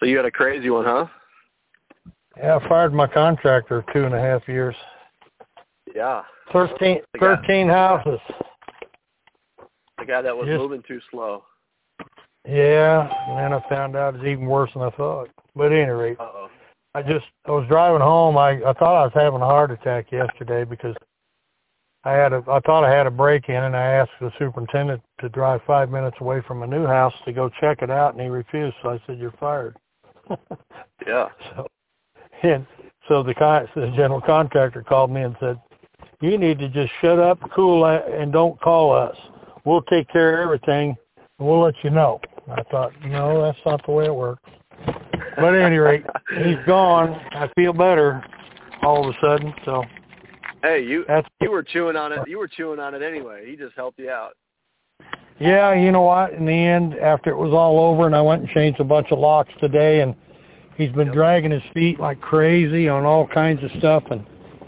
So you had a crazy one, huh? Yeah, I fired my contractor 2.5 years. Yeah. 13 houses. The guy that was moving too slow. Yeah, and then I found out it's even worse than I thought. But at any rate, I was driving home. I thought I was having a heart attack yesterday because I thought I had a break-in, and I asked the superintendent to drive 5 minutes away from my new house to go check it out, and he refused. So I said, "You're fired." Yeah. So the general contractor called me and said, "You need to just shut up, cool, and don't call us. We'll take care of everything, and we'll let you know." I thought, no, that's not the way it works. But at any rate, he's gone. I feel better all of a sudden. So, hey, you were chewing on it. You were chewing on it anyway. He just helped you out. Yeah, you know what? In the end, after it was all over, and I went and changed a bunch of locks today, and he's been dragging his feet like crazy on all kinds of stuff, and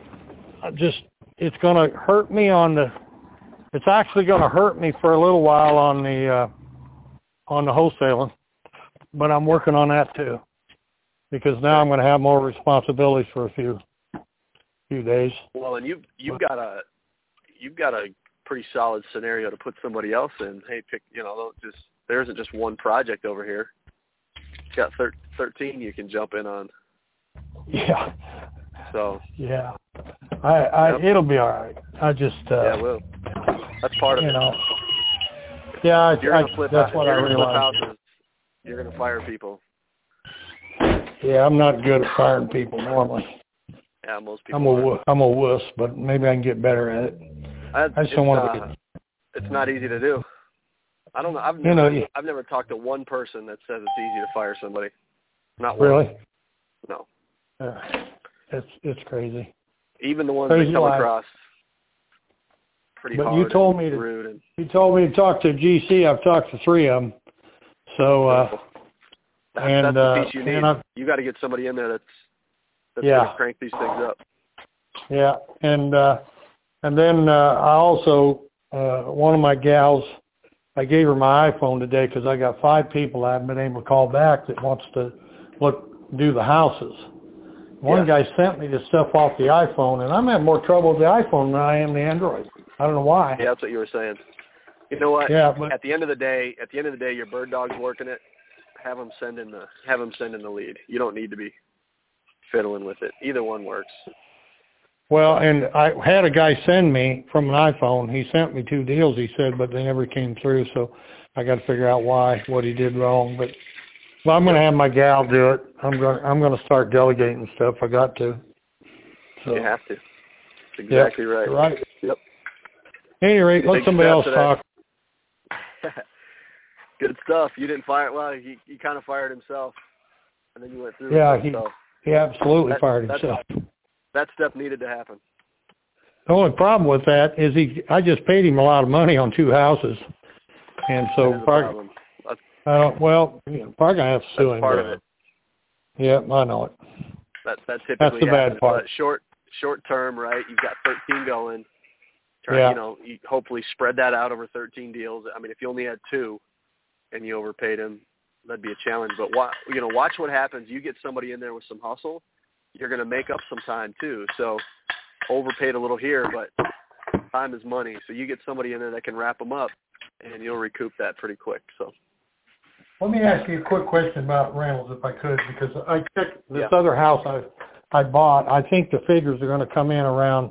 it's going to hurt me it's actually going to hurt me for a little while on the wholesaling, but I'm working on that too, because now I'm going to have more responsibilities for a few days. Well, and you've got a pretty solid scenario to put somebody else in. Hey, there isn't just one project over here. You got 13 you can jump in on. Yeah. So. Yeah. It'll be all right. I just. Yeah, it will. That's part of it. Yeah, that's what I realized. You're going to fire people. Yeah, I'm not good at firing people normally. Yeah, most people. I'm a wuss, but maybe I can get better at it. I just don't want to. It's not easy to do. I don't know. I've never talked to one person that says it's easy to fire somebody. Not one. Really? No. It's crazy. Even the ones that come across pretty hard. But you told me to talk to GC. I've talked to 3 of them. So. That's the piece you need. You got to get somebody in there that's going to crank these things up. Yeah, and then I also one of my gals, I gave her my iPhone today because I got 5 people I haven't been able to call back that wants to do the houses. One guy sent me the stuff off the iPhone, and I'm having more trouble with the iPhone than I am the Android. I don't know why. Yeah, that's what you were saying. You know what? Yeah, but at the end of the day, your bird dog's working it. Have them send in the lead. You don't need to be fiddling with it. Either one works. Well, and I had a guy send me from an iPhone. He sent me 2 deals, he said, but they never came through. So I got to figure out what he did wrong. But I'm going to have my gal do it. I'm going to start delegating stuff. I got to. So. You have to. That's exactly right. Right. Yep. At any rate, let somebody else talk. Good stuff. You didn't fire. Well, he kind of fired himself, and then you went through. Yeah, he absolutely fired himself. That step needed to happen. The only problem with that is I just paid him a lot of money on 2 houses, and so probably gonna have to sue him. Part of it. Yeah, I know it. That typically that's the happens, bad part. But short term, right? You've got 13 going. You hopefully spread that out over 13 deals. I mean, if you only had 2 and you overpaid him, that'd be a challenge. But watch what happens. You get somebody in there with some hustle, you're going to make up some time too. So overpaid a little here, but time is money. So you get somebody in there that can wrap them up, and you'll recoup that pretty quick. So let me ask you a quick question about rentals, if I could, because I checked this other house I bought. I think the figures are going to come in around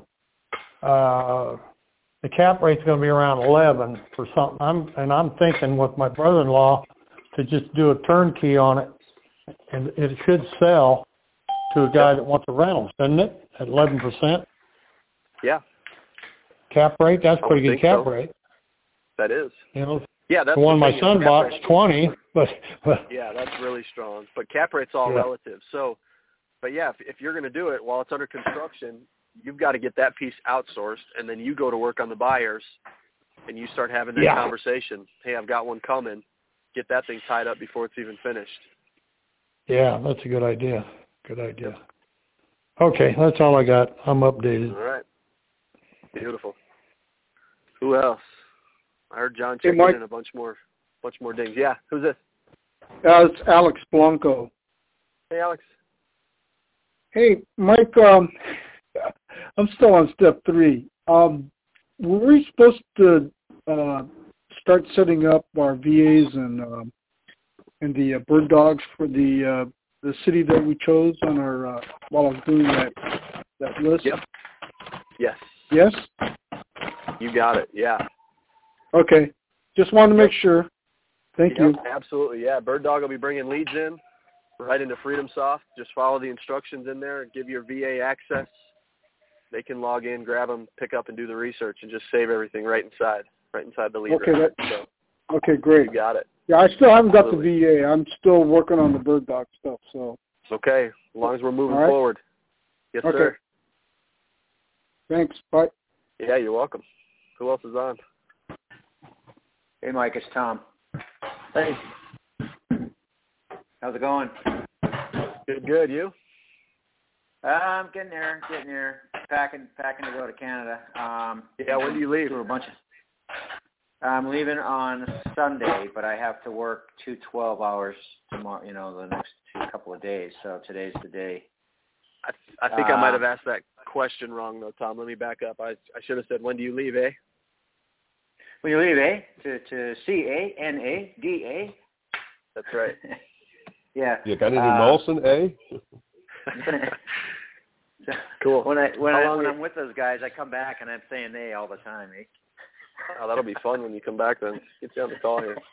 the cap rate's going to be around 11 for something. I'm thinking with my brother-in-law to just do a turnkey on it, and it should sell to a guy that wants a rental, doesn't it? At 11%. Yeah. Cap rate. That's pretty good cap rate. That is. Yeah, that's the one my son bought is 20, but yeah, that's really strong. But cap rate's all relative. So, but yeah, if you're going to do it while it's under construction, you've got to get that piece outsourced, and then you go to work on the buyers, and you start having that conversation. Hey, I've got one coming. Get that thing tied up before it's even finished. Yeah, that's a good idea. Good idea. Okay, that's all I got. I'm updated. All right. Beautiful. Who else? I heard John checking in a bunch more dings. Yeah, who's this? It's Alex Blanco. Hey, Alex. Hey, Mike. I'm still on step 3. Were we supposed to start setting up our VAs and the bird dogs for the city that we chose on our while I was doing that list? Yep. Yes. Yes? You got it. Yeah. Okay. Just wanted to make sure. Thank you. Absolutely. Yeah. Bird Dog will be bringing leads in right into FreedomSoft. Just follow the instructions in there. Give your VA access. They can log in, grab them, pick up, and do the research, and just save everything right inside the lead. Okay. Okay. Great. You got it. Yeah, I still haven't got the VA. I'm still working on the bird dog stuff. So. Okay. As long as we're moving right. forward. Yes, okay. sir. Thanks. Bye. Yeah, you're welcome. Who else is on? Hey, Mike, it's Tom. Hey. How's it going? Good. You? I'm getting there. Packing to go to Canada. Yeah, when do you leave? I'm leaving on Sunday, but I have to work 2 12 hours tomorrow, the next couple of days. So today's the day. I think I might have asked that question wrong, though, Tom. Let me back up. I should have said, when do you leave, eh? When you leave, eh? To CANADA? That's right. Yeah. You got any Molson, eh? Cool. When I'm with those guys, I come back and I'm saying they all the time, eh? Oh, that'll be fun when you come back then. Get you on the call here.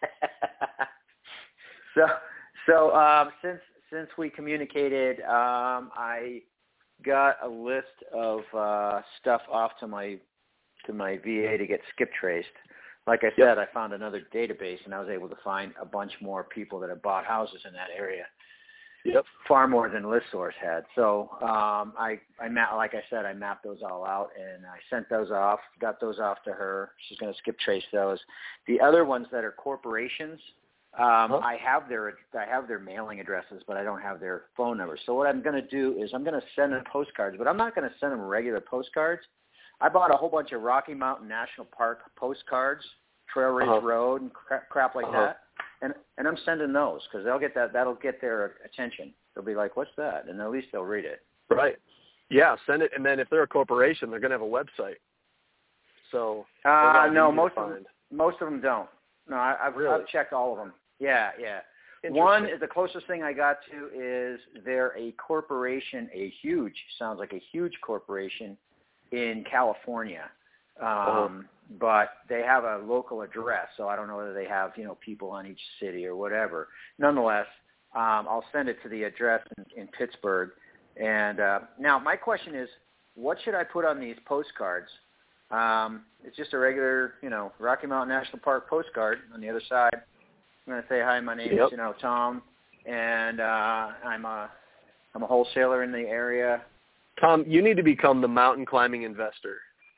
So since we communicated, I got a list of stuff off to my VA to get skip traced. Like I said, I found another database, and I was able to find a bunch more people that have bought houses in that area. Yep. Far more than ListSource had. So I mapped those all out, and I sent those off, got those off to her. She's going to skip trace those. The other ones that are corporations, I have their mailing addresses, but I don't have their phone numbers. So what I'm going to do is I'm going to send them postcards, but I'm not going to send them regular postcards. I bought a whole bunch of Rocky Mountain National Park postcards, Trail Ridge Road, and crap like that. And I'm sending those because that'll get their attention. They'll be like, "What's that?" And at least they'll read it. Right. Yeah, send it. And then if they're a corporation, they're going to have a website. So no, most of them don't. No, I've checked all of them. Yeah. One is the closest thing I got to is they're a corporation, sounds like a huge corporation in California. But they have a local address, so I don't know whether they have, people on each city or whatever. Nonetheless, I'll send it to the address in Pittsburgh. And now my question is, what should I put on these postcards? It's just a regular, Rocky Mountain National Park postcard. On the other side, I'm going to say, hi, my name is, Tom, and I'm a wholesaler in the area. Tom, you need to become the mountain climbing investor.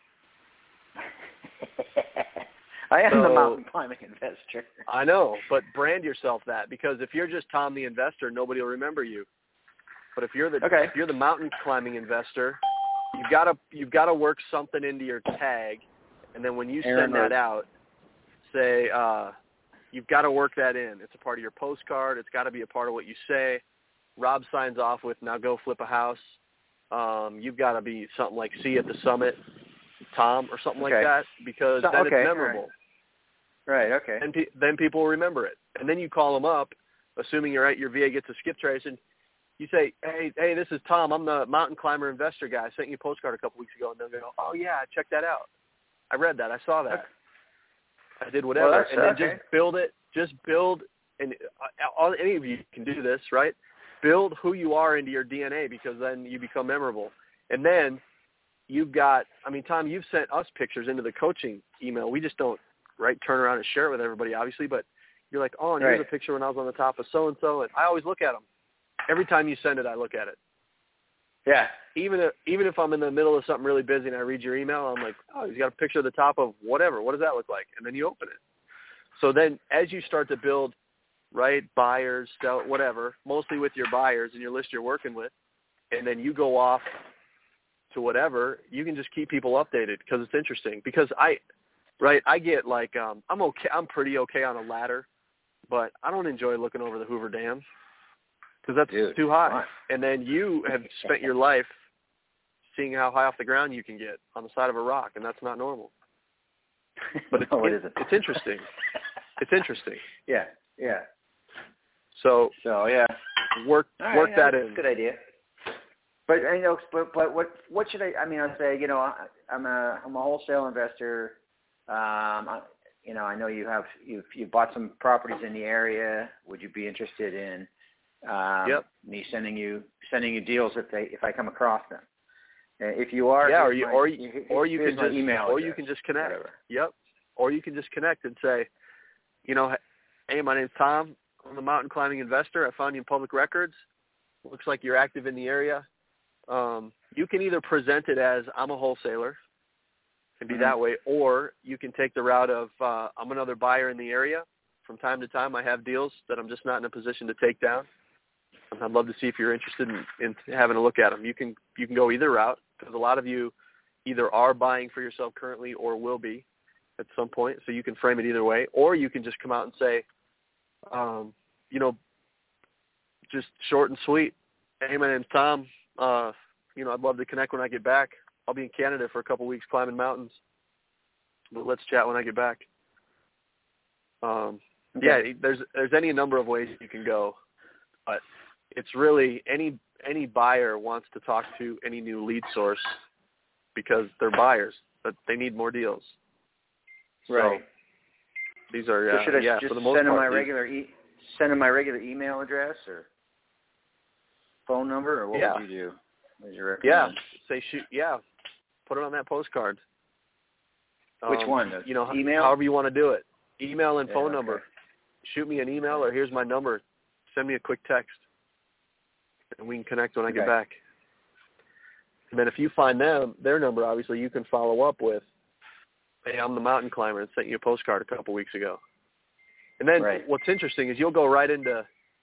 I am the mountain climbing investor. I know, but brand yourself that, because if you're just Tom the investor, nobody will remember you. But if you're the mountain climbing investor, you've got to work something into your tag, and then when you send that out, say you've got to work that in. It's a part of your postcard. It's got to be a part of what you say. Rob signs off with, "Now go flip a house." You've got to be something like, "See you at the summit, Tom," or something like that, because then it's memorable. Right. Okay. And then people will remember it. And then you call them up, assuming your VA gets a skip trace, and you say, hey, this is Tom. I'm the mountain climber investor guy. I sent you a postcard a couple weeks ago. And they'll go, "Oh, yeah, check that out. I read that. I saw that. Okay. I did whatever." Well, and then just build it. Just build, and any of you can do this, right? Build who you are into your DNA, because then you become memorable. And then you've got, Tom, you've sent us pictures into the coaching email. We just don't, turn around and share it with everybody, obviously. But you're like, "Oh, and here's a picture when I was on the top of so-and-so." And I always look at them. Every time you send it, I look at it. Yeah. Even if I'm in the middle of something really busy and I read your email, I'm like, "Oh, he's got a picture of the top of whatever. What does that look like?" And then you open it. So then as you start to build, buyers, sell, whatever, mostly with your buyers and your list you're working with, and then you go off to whatever, you can just keep people updated, because it's interesting. Because I get I'm pretty okay on a ladder, but I don't enjoy looking over the Hoover Dam. because that's too high. And then you have spent your life seeing how high off the ground you can get on the side of a rock, and that's not normal. But it's interesting. It's interesting. Yeah. So yeah, work that in. Good idea. But but what should I? I mean, I say, I'm a wholesale investor. I know you've bought some properties in the area. Would you be interested in me sending you deals if I come across them? If you are, or you can just email, or you can just connect. Whatever. Yep. Or you can just connect and say, hey, my name's Tom. I'm a mountain climbing investor. I found you in public records. Looks like you're active in the area. You can either present it as I'm a wholesaler and be that way, or you can take the route of I'm another buyer in the area. From time to time, I have deals that I'm just not in a position to take down. I'd love to see if you're interested in having a look at them. You can go either route, because a lot of you either are buying for yourself currently or will be at some point. So you can frame it either way, or you can just come out and say, just short and sweet. Hey, my name's Tom. I'd love to connect when I get back. I'll be in Canada for a couple weeks climbing mountains, but let's chat when I get back. Yeah, there's any number of ways you can go, but it's really any buyer wants to talk to any new lead source because they're buyers, but they need more deals. Right. So these are so should I just for the most send them part, my regular email address or phone number, or what would you do? What would you recommend? Put it on that postcard. Which one? Email? However you want to do it. Email and phone number. Shoot me an email, or here's my number. Send me a quick text, and we can connect when I get back. And then if you find their number, obviously you can follow up with, hey, I'm the mountain climber and sent you a postcard a couple weeks ago. And then what's interesting is you'll go right into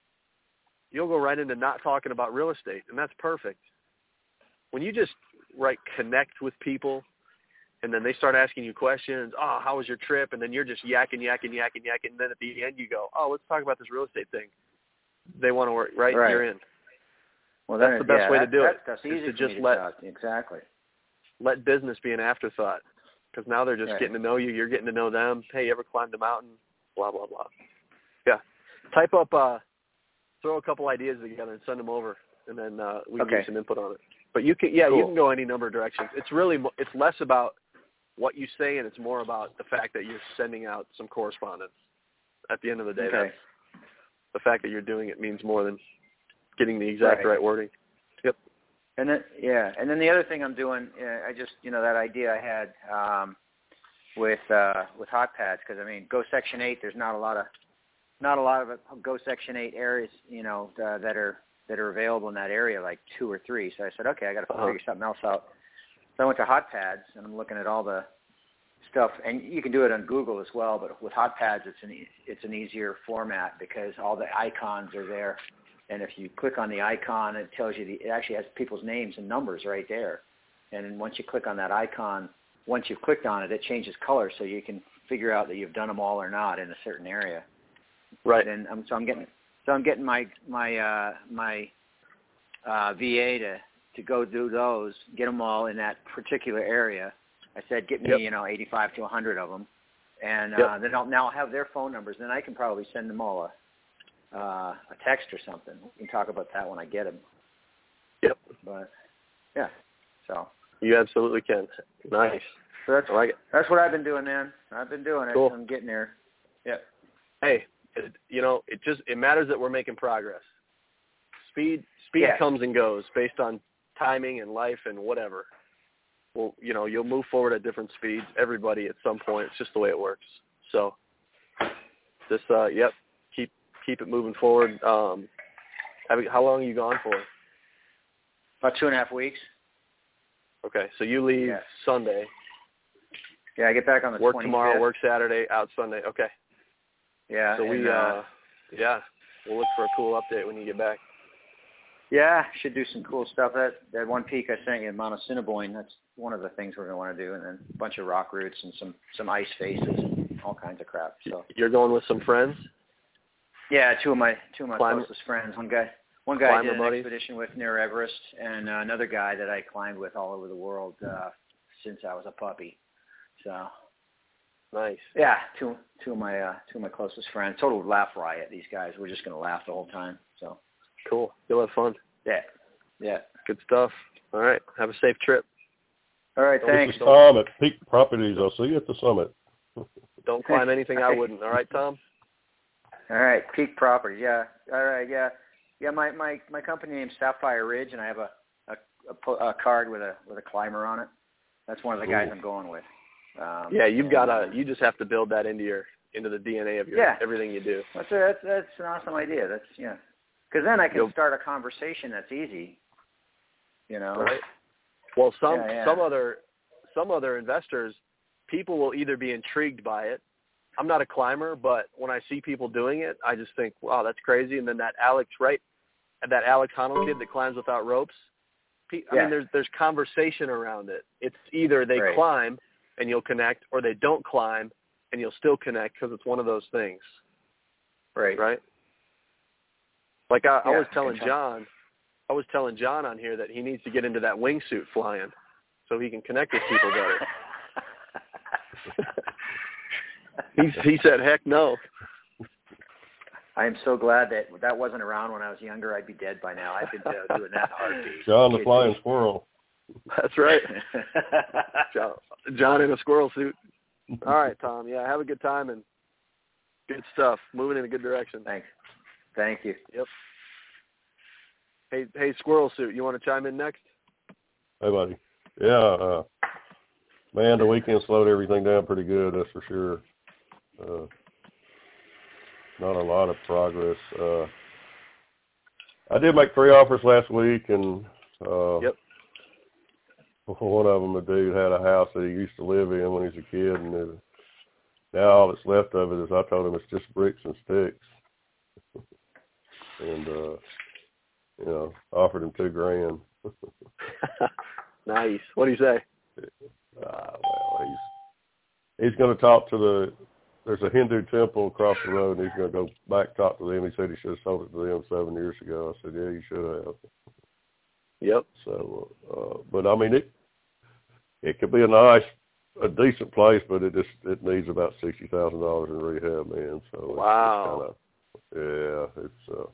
not talking about real estate, and that's perfect. When you just connect with people, and then they start asking you questions, oh, how was your trip? And then you're just yakking. And then at the end you go, oh, let's talk about this real estate thing. They want to work, right? You're in. Well, that's the best way to do it. That's is easy to just let business be an afterthought, because now they're just getting to know you. You're getting to know them. Hey, you ever climbed a mountain? Blah, blah, blah. Yeah. Type up, throw a couple ideas together and send them over, and then we can get some input on it. But you can, you can go any number of directions. It's less about what you say, and it's more about the fact that you're sending out some correspondence. At the end of the day, that's the fact that you're doing it means more than getting the exact right wording. Yep. And then the other thing I'm doing, I just that idea I had with hot pads, because I mean, Go Section 8. There's not a lot of Go Section 8 areas, that are available in that area, like 2 or 3. So I said, okay, I got to figure something else out. So I went to Hot Pads, and I'm looking at all the stuff, and you can do it on Google as well. But with Hot Pads, it's an easier format because all the icons are there, and if you click on the icon, it tells you it actually has people's names and numbers right there. And once you click on that icon, once you've clicked on it, it changes color, so you can figure out that you've done them all or not in a certain area. Right. And so I'm getting my VA to go do those, get them all in that particular area. I said, get me 85 to 100 of them, and then I'll have their phone numbers. Then I can probably send them all a text or something. We can talk about that when I get them. Yep. But so you absolutely can. Nice. So I like it. That's what I've been doing, man. I've been doing it. Cool. I'm getting there. Yep. Hey, it matters that we're making progress. Speed comes and goes based on timing and life and whatever. Well, you'll move forward at different speeds. Everybody at some point. It's just the way it works. So, just keep it moving forward. How long are you gone for? About 2.5 weeks. Okay, so you leave Sunday. Yeah, I get back on the 25th. Work tomorrow, work Saturday, out Sunday. Okay. Yeah. So we'll look for a cool update when you get back. Yeah, should do some cool stuff. That one peak I sent you, Mount Assiniboine, that's one of the things we're going to want to do, and then a bunch of rock roots and some ice faces and all kinds of crap. So you're going with some friends? Yeah, two of my closest friends. One guy did an expedition with near Everest, and another guy that I climbed with all over the world since I was a puppy. So nice. Yeah, two of my closest friends. Total laugh riot. These guys were just going to laugh the whole time. So cool. You'll have fun. Yeah. Good stuff. All right. Have a safe trip. All right. Thanks. This is Tom at Peak Properties. I'll see you at the summit. Don't climb anything I wouldn't. All right, Tom. All right. Peak Properties. Yeah. All right. Yeah. Yeah. My company name's Sapphire Ridge, and I have a card with a climber on it. That's one of the guys I'm going with. You just have to build that into the DNA of everything you do. That's an awesome idea. Because then I can start a conversation that's easy. Right. Well, some other investors, people will either be intrigued by it. I'm not a climber, but when I see people doing it, I just think, wow, that's crazy. And then that Alex Honnold kid that climbs without ropes. I mean, there's conversation around it. It's either they climb and you'll connect, or they don't climb and you'll still connect, because it's one of those things. Right. Like I was telling John on here that he needs to get into that wingsuit flying so he can connect with people better. He said, heck no. I am so glad that wasn't around when I was younger. I'd be dead by now. I've been doing that heartbeat. John the Flying Squirrel. That's right. John in a squirrel suit. All right, Tom. Yeah, have a good time and good stuff. Moving in a good direction. Thanks. Thank you. Yep. Hey, squirrel suit, you want to chime in next? Hey, buddy. Yeah, man, the weekend slowed everything down pretty good, that's for sure. Not a lot of progress. I did make 3 offers last week, and one of them, a dude had a house that he used to live in when he was a kid, and now all that's left of it is, I told him it's just bricks and sticks. And, offered him $2,000. Nice. What do you say? Well, he's going to talk to there's a Hindu temple across the road, and he's going to go back talk to them. He said he should have sold it to them 7 years ago. I said, yeah, you should have. Yep. So, but I mean, it could be a decent place, but it needs about $60,000 in rehab, man. So wow. It's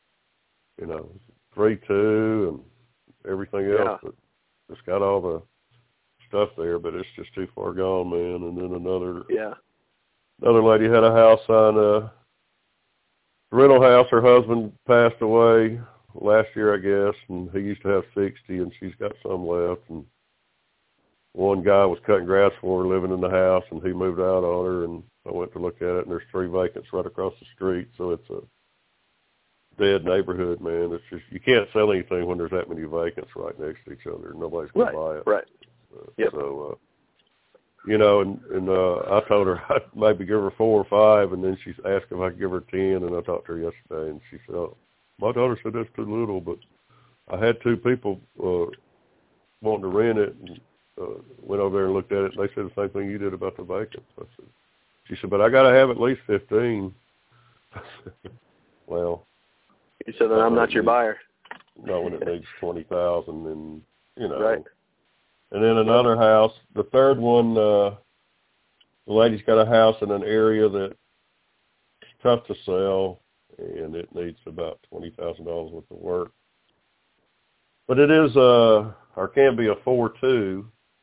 3-2 and everything else, but it's got all the stuff there, but it's just too far gone, man. And then another lady had a house on a rental house. Her husband passed away last year, I guess, and he used to have 60, and she's got some left. And one guy was cutting grass for her, living in the house, and he moved out on her, and I went to look at it, and there's 3 vacants right across the street, so it's a dead neighborhood, man. It's just, you can't sell anything when there's that many vacants right next to each other. Nobody's going to buy it. Right. So, and I told her I'd maybe give her 4 or 5, and then she asked if I could give her 10, and I talked to her yesterday, and she said, my daughter said that's too little, but I had 2 people wanting to rent it, and went over there and looked at it, and they said the same thing you did about the vacants. She said, but I got to have at least 15. I said, well. You said that I'm not your buyer. No, when it needs 20,000, and Right. And then another house, the third one, the lady's got a house in an area that's tough to sell, and it needs about $20,000 worth of work. But it is or can be a 4-2,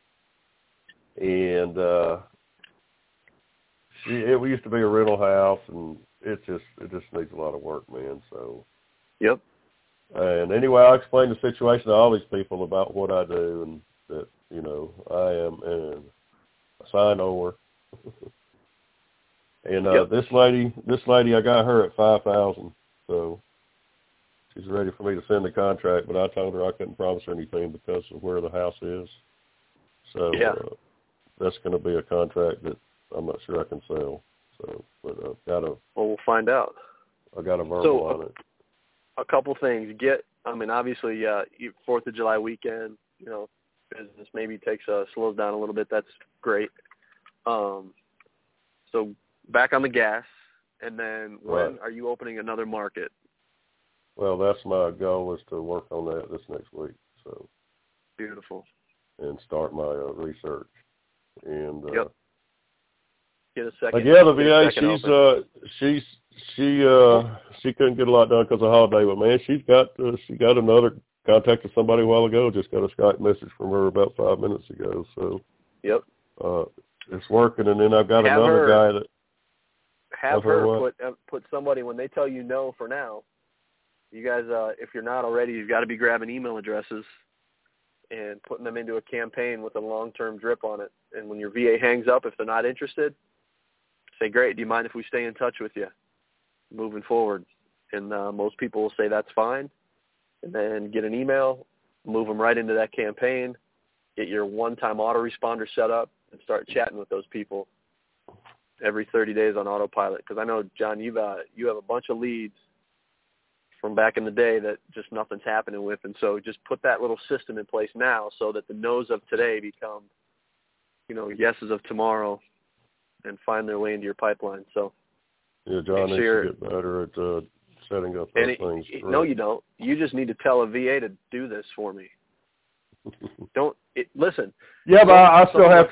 and it used to be a rental house, and it just needs a lot of work, man. So. Yep. And anyway, I explained the situation to all these people about what I do, and that I am a sign over. And this lady, I got her at 5,000, so she's ready for me to send the contract. But I told her I couldn't promise her anything because of where the house is. So that's going to be a contract that I'm not sure I can sell. So, but Well, we'll find out. I got a verbal on it. A couple things. Obviously, 4th of July weekend, business maybe slows down a little bit. That's great. So back on the gas, and then when are you opening another market? Well, that's my goal, is to work on that this next week. So beautiful. And start my research. And yep. Get a second. But yeah, the VA, she couldn't get a lot done because of holiday, but man, she got another, contacted somebody a while ago. Just got a Skype message from her about 5 minutes ago. So yep, it's working. And then I've got another guy that have her put somebody, when they tell you no for now. You guys, if you're not already, you've got to be grabbing email addresses and putting them into a campaign with a long-term drip on it. And when your VA hangs up, if they're not interested, say, great, do you mind if we stay in touch with you moving forward? And most people will say that's fine. And then get an email, move them right into that campaign, get your one-time autoresponder set up, and start chatting with those people every 30 days on autopilot. Because I know, John, you have a bunch of leads from back in the day that just nothing's happening with. And so just put that little system in place now so that the no's of today become, yeses of tomorrow and find their way into your pipeline. So yeah, John needs to get better at setting up those things. No, you don't. You just need to tell a VA to do this for me. Listen. Yeah, but I still have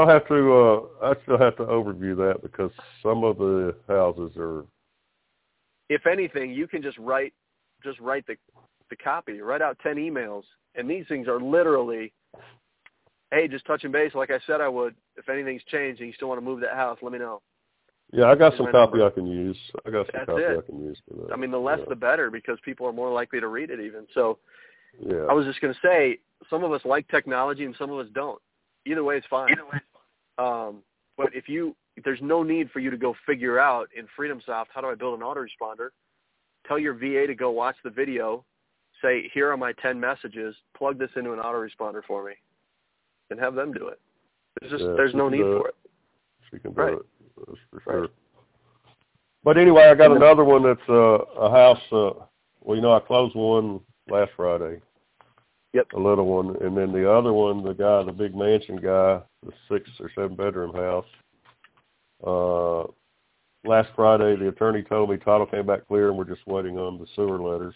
to overview that, because some of the houses are. If anything, you can just write the copy. Write out 10 emails, and these things are literally, hey, just touching base like I said I would. If anything's changed and you still want to move that house, let me know. Yeah, I got some copy I can use. I can use for that. I mean, the less the better, because people are more likely to read it even. So yeah. I was just going to say, some of us like technology and some of us don't. Either way is fine. But there's no need for you to go figure out in FreedomSoft, how do I build an autoresponder? Tell your VA to go watch the video, say, here are my 10 messages, plug this into an autoresponder for me, and have them do it. There's no need for it. She can do it. That's for sure. Right. But anyway, I got another one that's a house. I closed one last Friday. Yep. A little one. And then the other one, the big mansion guy, the 6 or 7 bedroom house. Last Friday, the attorney told me title came back clear and we're just waiting on the sewer letters.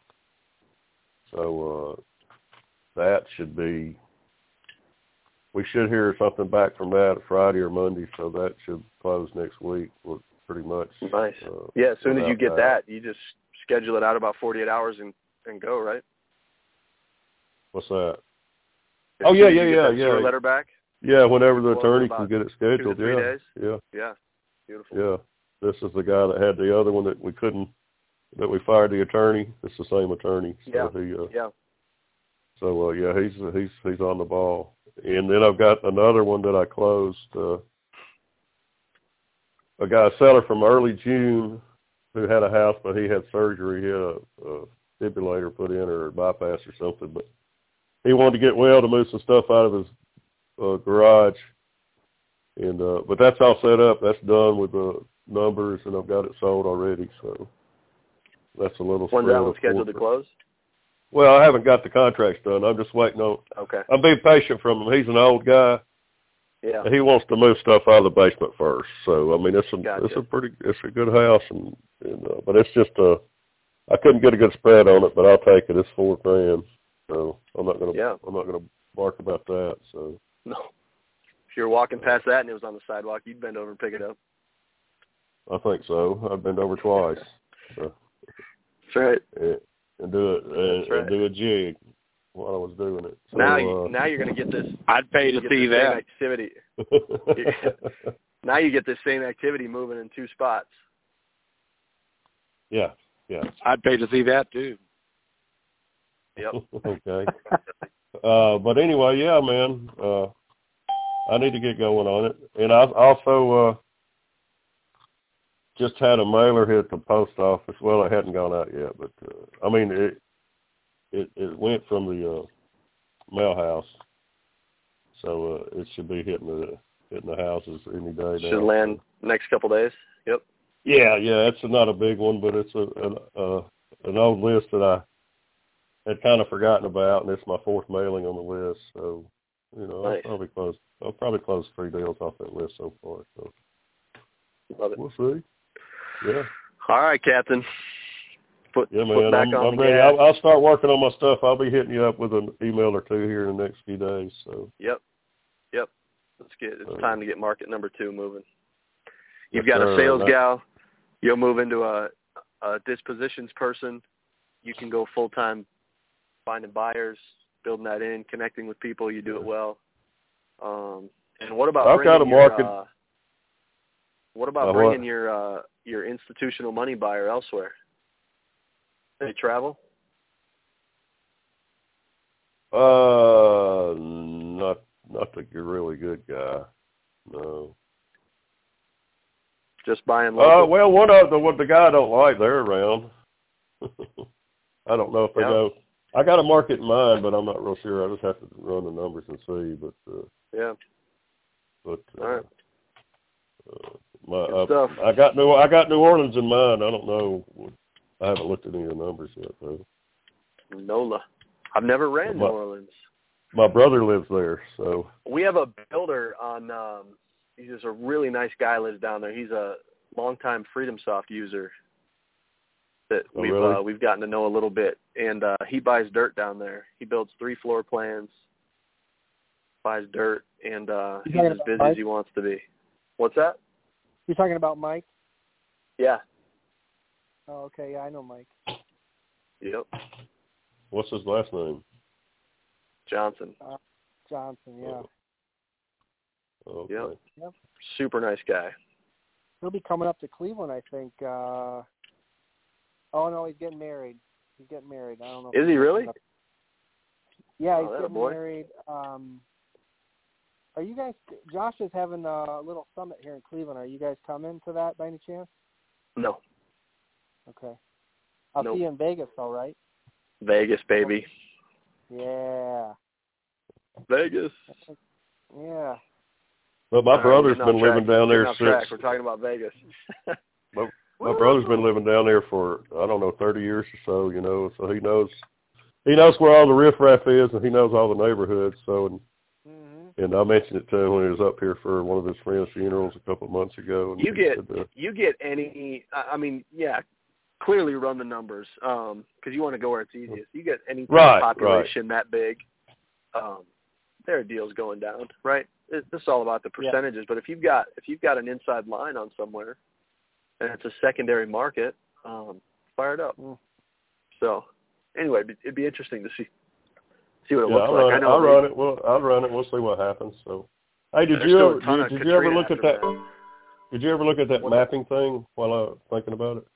So that should be, we should hear something back from that Friday or Monday, so that should close next week. We're pretty much. Nice. As soon as you get that, you just schedule it out about 48 hours and go, right? What's that? Yeah. Sewer letter back? Yeah, whenever the attorney can get it scheduled. 2 to 3 days? Yeah. Yeah. Beautiful. Yeah. This is the guy that had the other one that we fired the attorney. It's the same attorney. So So he's on the ball. And then I've got another one that I closed. A seller from early June who had a house, but he had surgery. He had a defibrillator put in, or a bypass or something. But he wanted to get well to move some stuff out of his garage. And but that's all set up. That's done with the numbers, and I've got it sold already. So that's a little. When's that one scheduled to close? Well, I haven't got the contracts done. I'm just waiting on. Okay. I'm being patient from him. He's an old guy. Yeah. He wants to move stuff out of the basement first. So I mean, it's a good house, and but it's just I couldn't get a good spread on it, but I'll take it. It's $4,000. So I'm not gonna bark about that. So no. If you were walking past that and it was on the sidewalk, you'd bend over and pick it up. I think so. I've been over twice. So. That's right. And do it and do a jig while I was doing it. So, now you're going to get this. I'd pay to see that activity. Now you get this same activity moving in 2 spots. Yeah. I'd pay to see that too. Yep. Okay. But anyway, yeah, man. I need to get going on it, and I also just had a mailer hit the post office. Well, it hadn't gone out yet, but I mean it went from the mail house, so it should be hitting the houses any day now. Should land next couple days. Yep. Yeah, it's not a big one, but it's an old list that I had kind of forgotten about, and it's my 4th mailing on the list. So, nice. I'll probably close 3 deals off that list so far. So love it. We'll see. Yeah. All right, Captain. foot yeah, man, back I'm ready. I'll start working on my stuff. I'll be hitting you up with an email or two here in the next few days. So. Yep. It's time to get market number 2 moving. You've got a sales gal. You'll move into a dispositions person. You can go full-time finding buyers, building that in, connecting with people. You do it well. And what about bringing your institutional money buyer elsewhere? They travel? Not that you're a really good guy. No. Just buying local? Well, the guy I don't like, they're around. I don't know if they go. I got a market in mind, but I'm not real sure. I just have to run the numbers and see. But all right. I got New Orleans in mind. I don't know. I haven't looked at any of the numbers yet, though. NOLA. I've never ran New Orleans. My brother lives there, so. We have a builder on. He's just a really nice guy. Lives down there. He's a longtime FreedomSoft user that we've gotten to know a little bit, and he buys dirt down there. He builds 3 floor plans, buys dirt, and he's as busy as he wants to be. What's that? You're talking about Mike? Yeah. Oh, okay. Yeah, I know Mike. Yep. What's his last name? Johnson. Johnson, yeah. Okay. Yep. Super nice guy. He'll be coming up to Cleveland, I think. Oh, no, he's getting married. I don't know. Is he really? Yeah, he's getting married. Are you guys, Josh is having a little summit here in Cleveland. Are you guys coming to that by any chance? No. Okay. I'll see you in Vegas, all right? Vegas, baby. Yeah. Vegas. Yeah. Well, my brother's been living down there since. We're talking about Vegas. My brother's been living down there for, 30 years or so, so he knows where all the riffraff is, and he knows all the neighborhoods. So, and I mentioned it to him when he was up here for one of his friends' funerals a couple of months ago. And you get any, clearly run the numbers, because you want to go where it's easiest. You get any population that big, there are deals going down, right? This is all about the percentages. But if you've got an inside line on somewhere, and it's a secondary market, fire it up. So, anyway, it'd be interesting to see what it looks like. I'll run it. We'll see what happens. So, hey, did you ever look at that? Did you ever look at that mapping thing while I was thinking about it?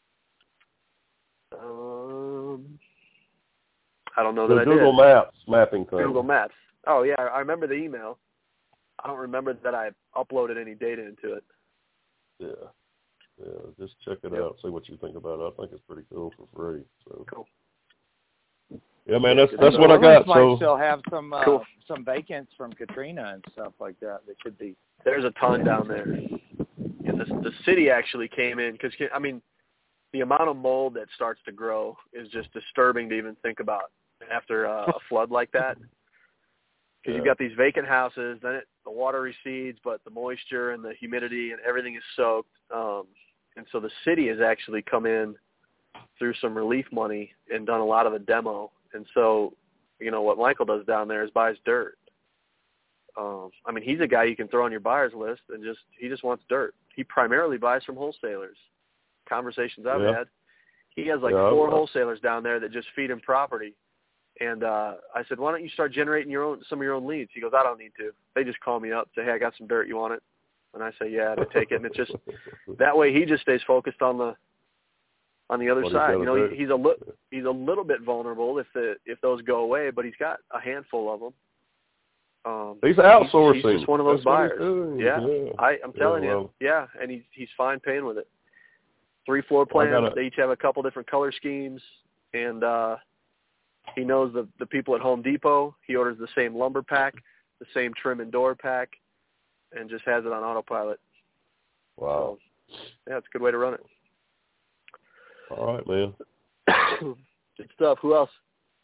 I don't know that I did. Google Maps mapping thing. Google Maps. Oh, yeah, I remember the email. I don't remember that I uploaded any data into it. Yeah, just check it out, see what you think about it. I think it's pretty cool for free. So. Cool. Yeah, man, that's what I got. Might still have some vacants from Katrina and stuff like that. That could be. There's a ton down there. And the city actually came in because, the amount of mold that starts to grow is just disturbing to even think about after a flood like that. Because you've got these vacant houses, then the water recedes, but the moisture and the humidity and everything is soaked. And so the city has actually come in through some relief money and done a lot of the demo. And so, what Michael does down there is buys dirt. He's a guy you can throw on your buyer's list and he just wants dirt. He primarily buys from wholesalers. Conversations I've had. He has 4 wholesalers down there that just feed him property. And I said, why don't you start generating some of your own leads? He goes, I don't need to. They just call me up, say, hey, I got some dirt. You want it? And I say, yeah, they take it. And it's just that way he just stays focused on the other side. He's a little bit vulnerable if those go away, but he's got a handful of them. He's outsourcing. He's just one of those buyers. Yeah. I'm telling you. Yeah, and he's fine paying with it. 3 floor plans. They each have a couple different color schemes, and he knows the people at Home Depot. He orders the same lumber pack, the same trim and door pack, and just has it on autopilot. Wow. So, yeah, it's a good way to run it. All right, man. Good stuff. Who else?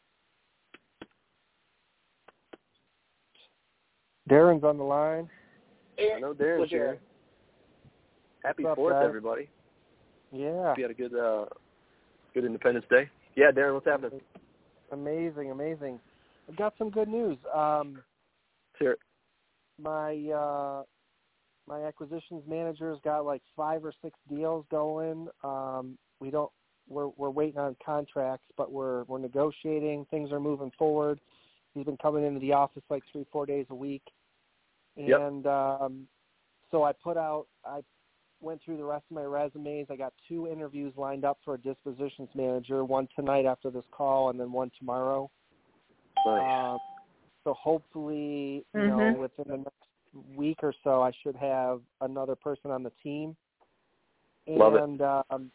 Darren's on the line. I know Darren's here. Happy 4th, everybody. Yeah. You had a good Good Independence Day. Yeah, Darren, what's happening? Amazing. I've got some good news. Let's hear it. My acquisitions manager's got like 5 or 6 deals going. We're waiting on contracts, but we're negotiating. Things are moving forward. He's been coming into the office like 3-4 days a week. And so I went through the rest of my resumes. I got 2 interviews lined up for a dispositions manager, one tonight after this call and then one tomorrow. Nice. So hopefully, you know, within the next week or so, I should have another person on the team. Love it. And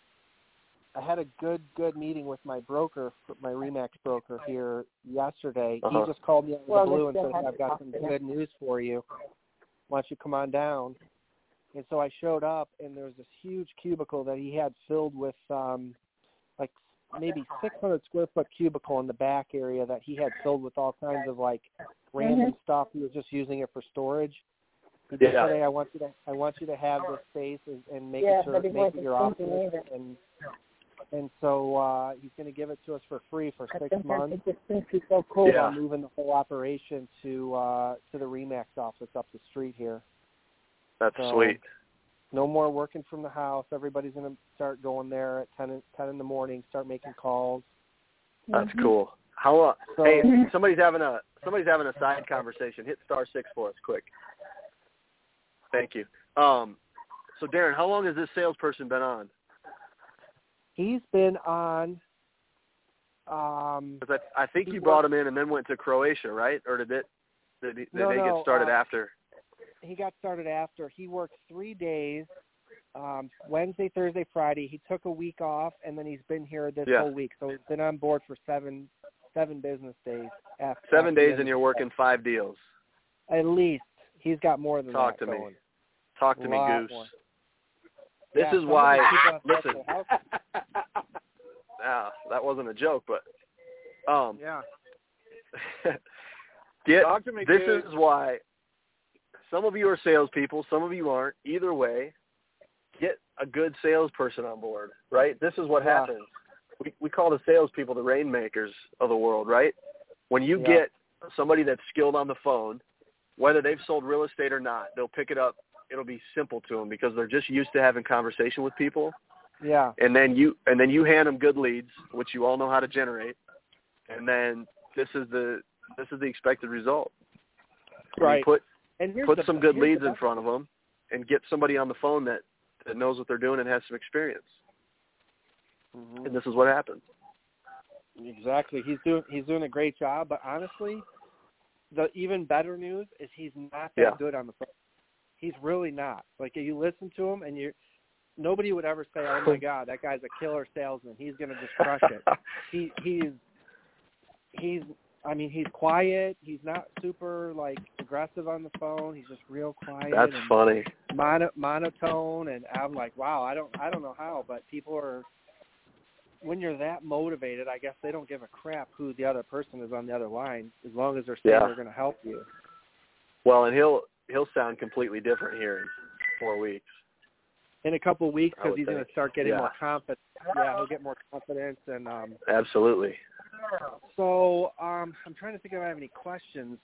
I had a good meeting with my broker, my RE/MAX broker here yesterday. He just called me out of the blue and said, hey, I've got some good news for you. Why don't you come on down? And so I showed up, and there was this huge cubicle that he had filled with like maybe 600 square foot cubicle in the back area that he had filled with all kinds of like random stuff. He was just using it for storage. He just said, hey, I want you to have this space and make it your office. And so he's going to give it to us for free for 6 months. So cool. Yeah. I'm moving the whole operation to the RE/MAX office up the street here. That's sweet. No more working from the house. Everybody's going to start going there at 10 in the morning, start making calls. That's cool. Hey, somebody's having a side conversation. Hit *6 for us, quick. Thank you. So Darren, how long has this salesperson been on? He's been on. 'Cause I think you brought him in and then went to Croatia, right? Or did they get started after? He got started after. He worked 3 days, Wednesday, Thursday, Friday. He took a week off, and then he's been here this whole week. So he's been on board for seven business days. 7 days, and you're working 5 deals. At least. He's got more than Talk that to me. going. Talk to me, Goose. More. This is why, listen, that wasn't a joke, but Talk to me, this Goose. is why some of you are salespeople, some of you aren't. Either way, get a good salesperson on board, right? This is what happens. We call the salespeople the rainmakers of the world, right? When you get somebody that's skilled on the phone, whether they've sold real estate or not, they'll pick it up. It'll be simple to them because they're just used to having conversation with people. Yeah. And then you hand them good leads, which you all know how to generate. And then this is the expected result. Right. Put some good leads in front of them and get somebody on the phone that knows what they're doing and has some experience. And this is what happens. Exactly. He's doing a great job, but honestly, the even better news is he's not that good on the phone. He's really not. Like, you listen to him, and nobody would ever say, "Oh my God, that guy's a killer salesman. He's going to just crush it." He's quiet. He's not super like aggressive on the phone. He's just real quiet. That's funny. Monotone, and I'm like, wow. I don't know how, but people are. When you're that motivated, I guess they don't give a crap who the other person is on the other line, as long as they're saying they're going to help you. Well, and he'll sound completely different here in 4 weeks. In a couple of weeks, because he's going to start getting more confidence. Yeah, he'll get more confidence. And absolutely. So I'm trying to think if I have any questions.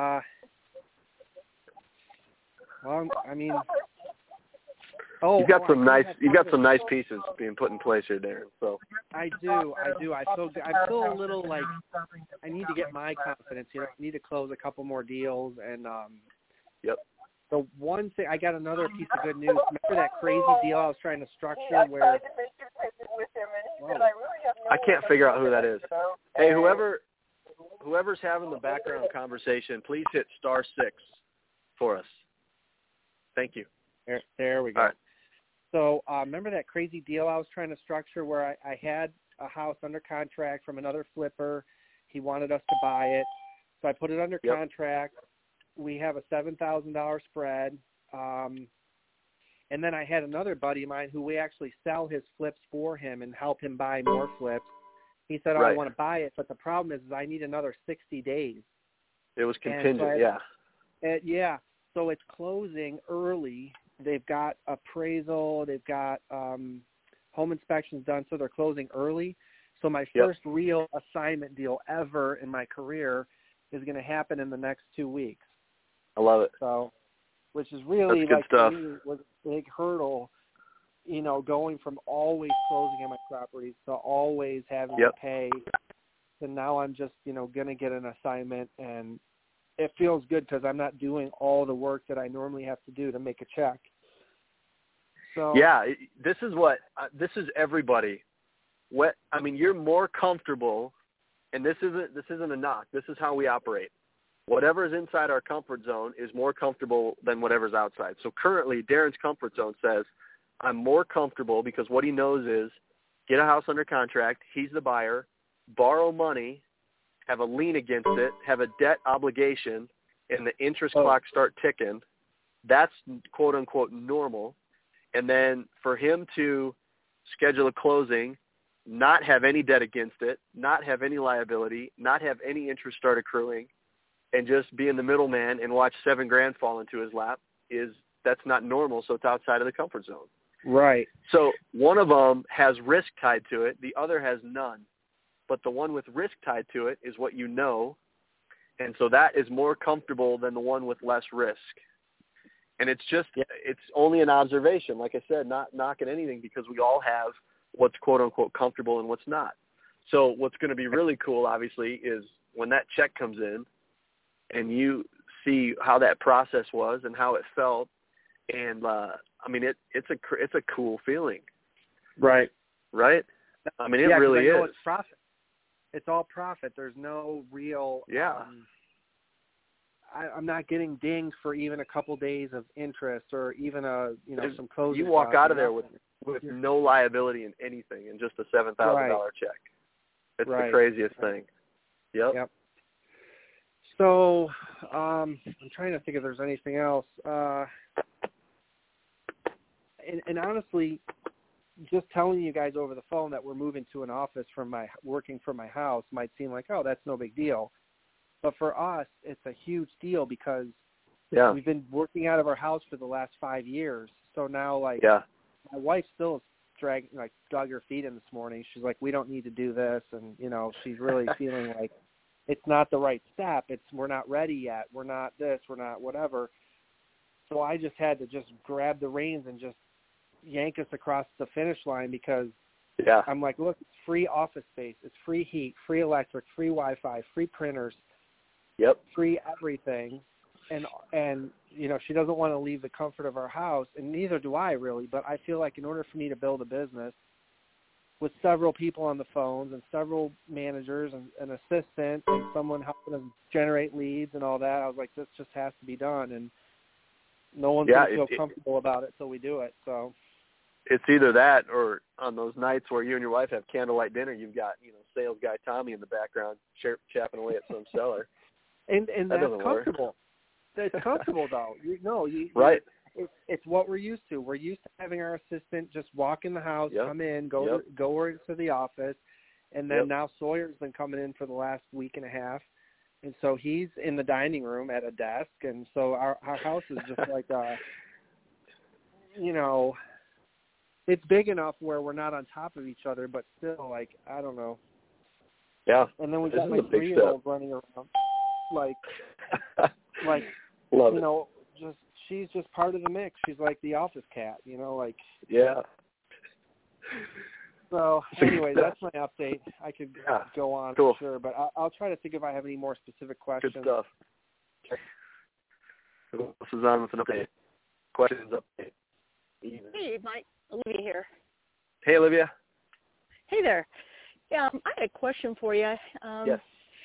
You've got some nice pieces being put in place here, Darren. So I do. I feel a little like I need to get my confidence. I need to close a couple more deals, and So one thing, I got another piece of good news. Remember that crazy deal I was trying to structure where? I can't figure out who that is. Hey, whoever's having the background conversation, please hit *6 for us. Thank you. There we go. All right. So remember that crazy deal I was trying to structure where I had a house under contract from another flipper. He wanted us to buy it. So I put it under contract. We have a $7,000 spread. And then I had another buddy of mine who we actually sell his flips for him and help him buy more flips. He said, I want to buy it, but the problem is I need another 60 days. It was contingent, So it's closing early. They've got appraisal. They've got home inspections done, so they're closing early. So my first real assignment deal ever in my career is going to happen in the next 2 weeks. I love it. So, which is really That's good stuff. For me, was a big hurdle, going from always closing on my properties to always having to pay. And now I'm just, going to get an assignment, and it feels good because I'm not doing all the work that I normally have to do to make a check. So this is everybody. You're more comfortable, and this isn't a knock. This is how we operate. Whatever is inside our comfort zone is more comfortable than whatever's outside. So currently, Darren's comfort zone says, I'm more comfortable because what he knows is get a house under contract, he's the buyer, borrow money, have a lien against it, have a debt obligation, and the interest clock start ticking. That's quote-unquote normal. And then for him to schedule a closing, not have any debt against it, not have any liability, not have any interest start accruing, and just be in the middleman and watch $7,000 fall into his lap, that's not normal, so it's outside of the comfort zone. Right. So one of them has risk tied to it. The other has none. But the one with risk tied to it is what you know, and so that is more comfortable than the one with less risk. And it's just it's only an observation, like I said, not knocking anything, because we all have what's quote-unquote comfortable and what's not. So what's going to be really cool, obviously, is when that check comes in and you see how that process was and how it felt, and it's a cool feeling. Right. Right? It really is. It's profit. It's all profit. There's no real I'm not getting dinged for even a couple days of interest or even some closing. You walk out of there with no liability in anything and just a $7,000 check. It's the craziest thing. Yep. So I'm trying to think if there's anything else. And honestly, just telling you guys over the phone that we're moving to an office working from my house might seem like, oh, that's no big deal. But for us, it's a huge deal because we've been working out of our house for the last 5 years. So now, my wife still is dug her feet in this morning. She's like, we don't need to do this. And, she's really feeling like it's not the right step. We're not ready yet. We're not this. We're not whatever. So I just had to just grab the reins and just yank us across the finish line because I'm like, look, it's free office space. It's free heat, free electric, free Wi-Fi, free printers. Free everything. And she doesn't want to leave the comfort of our house, and neither do I really, but I feel like in order for me to build a business with several people on the phones and several managers and an assistant and someone helping us generate leads and all that, I was like, this just has to be done, and no one's going to feel comfortable about it until we do it. So it's either that or on those nights where you and your wife have candlelight dinner, you've got, sales guy Tommy in the background chapping away at some seller. And that's comfortable. It's comfortable, though. Right. It's what we're used to. We're used to having our assistant just walk in the house, come in, go to the office, and then now Sawyer's been coming in for the last week and a half, and so he's in the dining room at a desk, and so our house is just like it's big enough where we're not on top of each other, but still, I don't know. Yeah. And then we got my 3-year-old running around. Love it. She's just part of the mix. She's like the office cat, Yeah. So anyway, that's my update. I could go on for sure, but I'll try to think if I have any more specific questions. Good stuff. This is on with an update. Questions update. Hey, Mike. Olivia here. Hey, Olivia. Hey there. Yeah, I had a question for you. Yes.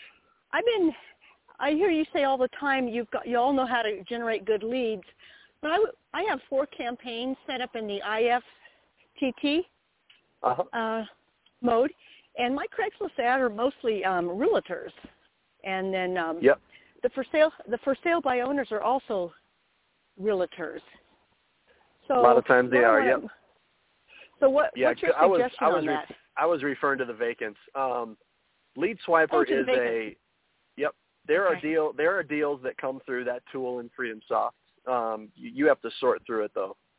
I hear you say all the time you all know how to generate good leads, but I have 4 campaigns set up in the IFTT mode, and my Craigslist ad are mostly realtors, and then the for sale by owners are also realtors. So a lot of times they are. So what's your suggestion on that? I was referring to the vacants. Lead Swiper is There are deals that come through that tool in FreedomSoft. You have to sort through it though,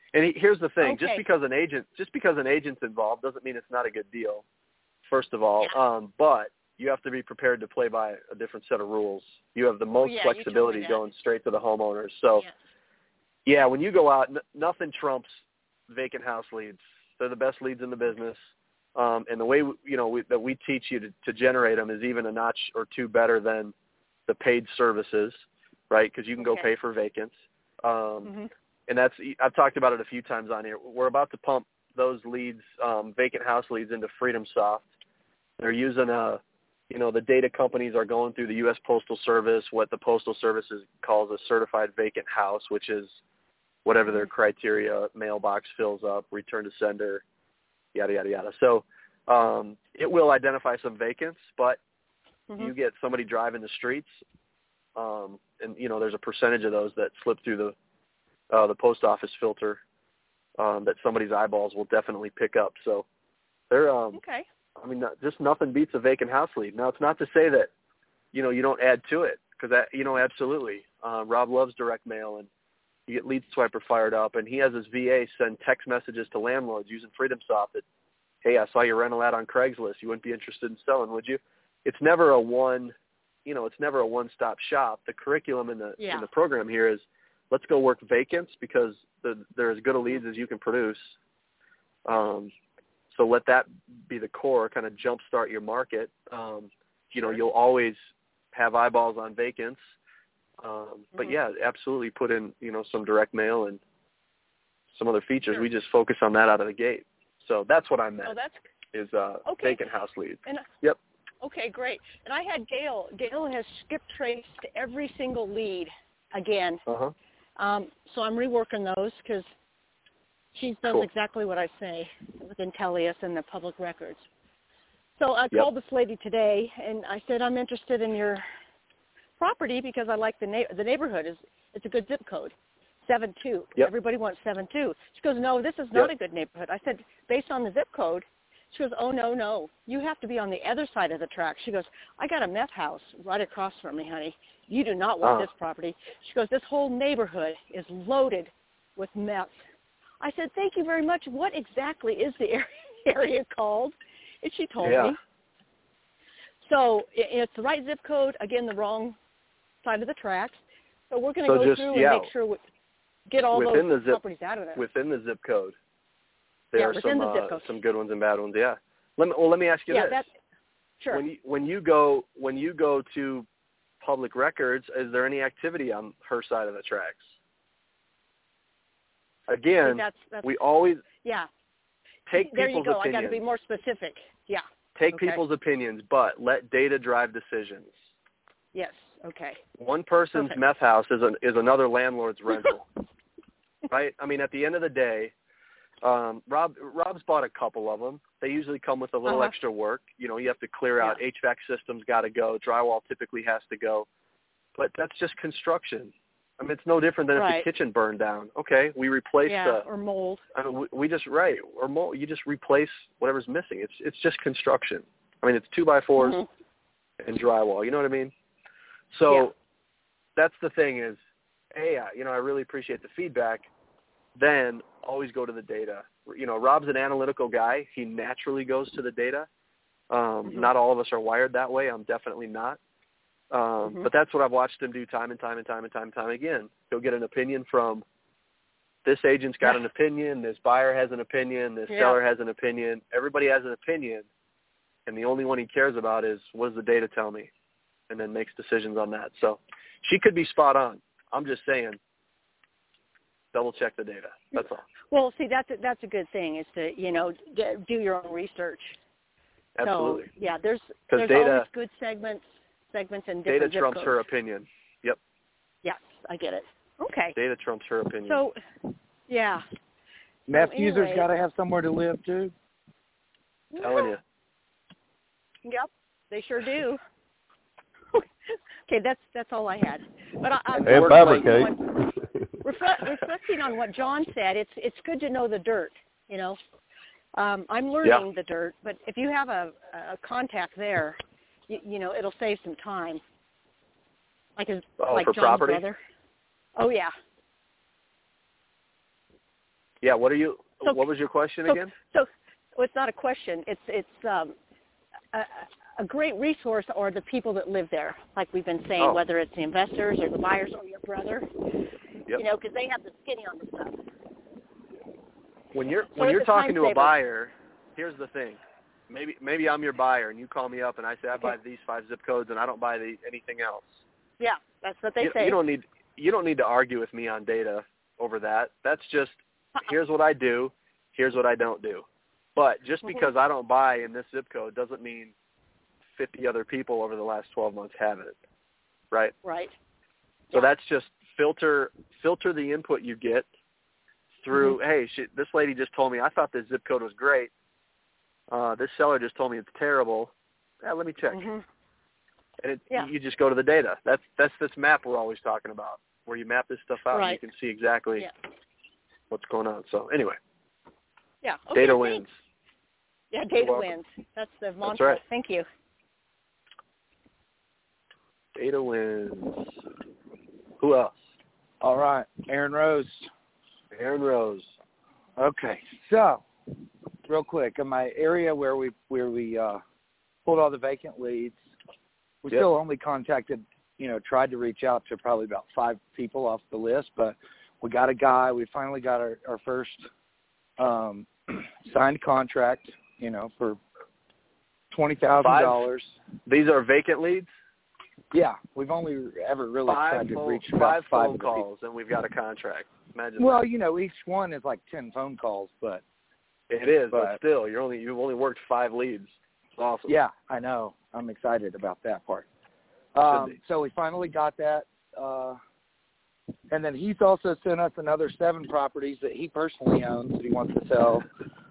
And here's the thing: Okay. just because an agent's involved doesn't mean it's not a good deal. First of all, but you have to be prepared to play by a different set of rules. You have the most flexibility going straight to the homeowners. So, when you go out, nothing trumps vacant house leads. They're the best leads in the business. And the way that we teach you to generate them is even a notch or two better than the paid services, right? Because you can go pay for vacants. And I've talked about it a few times on here. We're about to pump those leads, vacant house leads, into FreedomSoft. They're using the data companies are going through the U.S. Postal Service, what the Postal Service calls a certified vacant house, which is whatever their criteria, mailbox fills up, return to sender, yada, yada, yada. So it will identify some vacants, but you get somebody driving the streets, and, there's a percentage of those that slip through the post office filter that somebody's eyeballs will definitely pick up. So they're I mean, just nothing beats a vacant house lead. Now, it's not to say that, you don't add to it, because, absolutely. Rob loves direct mail, and you get Lead Swiper fired up, and he has his VA send text messages to landlords using FreedomSoft that, hey, I saw your rental ad on Craigslist. You wouldn't be interested in selling, would you? It's never a one-stop shop. The curriculum in the program here is, let's go work vacants because they're as good a leads as you can produce. So let that be the core, kind of jumpstart your market. You'll always have eyeballs on vacants. But absolutely put in, some direct mail and some other features. Sure. We just focus on that out of the gate. So that's what I meant. Oh, that's is vacant house leads. And, yep. Okay, great. And I had Gail. Gail has skip traced every single lead again. So I'm reworking those because she does exactly what I say with Intellius and the public records. So I called this lady today, and I said, I'm interested in your property because I like the neighborhood. It's a good zip code, 7-2. Everybody wants 7-2. She goes, no, this is not a good neighborhood. I said, based on the zip code. She goes, oh, no. You have to be on the other side of the track. She goes, I got a meth house right across from me, honey. You do not want this property. She goes, this whole neighborhood is loaded with meth. I said, thank you very much. What exactly is the area called? And she told me. So it's the right zip code, again, the wrong side of the tracks. So we're going to go through and make sure we get all those properties out of there. Within the zip code. There are some good ones and bad ones. Yeah. Let me ask you this. Sure. When you go to public records, is there any activity on her side of the tracks? Again, that's, we always take there people's you go. opinions. I got to be more specific. Yeah. Take people's opinions, but let data drive decisions. Yes. Okay. One person's meth house is another landlord's rental, right? I mean, at the end of the day, Rob's bought a couple of them. They usually come with a little extra work. You have to clear out. HVAC systems got to go. Drywall typically has to go. But that's just construction. I mean, it's no different than if the kitchen burned down. Okay, we replace or mold. I mean, we just or mold. You just replace whatever's missing. It's just construction. I mean, it's 2x4s and drywall. You know what I mean? So that's the thing is, hey, I really appreciate the feedback. Then always go to the data. Rob's an analytical guy. He naturally goes to the data. Not all of us are wired that way. I'm definitely not. But that's what I've watched him do time and time again. He'll get an opinion from this agent's got an opinion, this buyer has an opinion, this seller has an opinion. Everybody has an opinion, and the only one he cares about is what does the data tell me, and then makes decisions on that. So she could be spot on. I'm just saying, double check the data. That's all. Well, see, that's a good thing is to do your own research. Absolutely. So there's always good segments and different data trumps zip codes. her opinion. Yep. Yes, I get it. Okay. Data trumps her opinion. So, meth users got to have somewhere to live too. Telling you. Yep, they sure do. Okay, that's all I had. But I'm fabricate. reflecting on what John said. It's good to know the dirt. I'm learning the dirt, but if you have a contact there, it'll save some time. Like for John's property? brother. Oh yeah. Yeah. What was your question again? So it's not a question. It's a great resource are the people that live there, like we've been saying, whether it's the investors or the buyers or your brother. Yep. You know, because they have the skinny on the stuff. When you're talking to a buyer, here's the thing. Maybe I'm your buyer and you call me up and I say I buy these 5 zip codes and I don't buy anything else. Yeah, that's what they say. You don't need to argue with me on data over that. That's just here's what I do, here's what I don't do. But just because I don't buy in this zip code doesn't mean 50 other people over the last 12 months haven't. Right? Right. So that's just filter the input you get through, hey, this lady just told me I thought this zip code was great. This seller just told me it's terrible. Yeah, let me check. And you just go to the data. That's this map we're always talking about, where you map this stuff out and you can see exactly what's going on. So anyway. Yeah. Okay, data wins. Yeah, data wins. That's the mantra. That's right. Thank you. Data wins. Who else? All right, Aaron Rose. Aaron Rose. Okay, so real quick, in my area where we pulled all the vacant leads, we still only contacted, tried to reach out to probably about 5 people off the list, but we got a guy. We finally got our first signed contract, for $20,000. These are vacant leads? Yeah, we've only ever really tried to reach about 5 phone calls, and we've got a contract. Imagine. Well, each one is like 10 phone calls, but it is. But still, you've only worked 5 leads. It's awesome. Yeah, I know. I'm excited about that part. So we finally got that, and then he's also sent us another 7 properties that he personally owns that he wants to sell,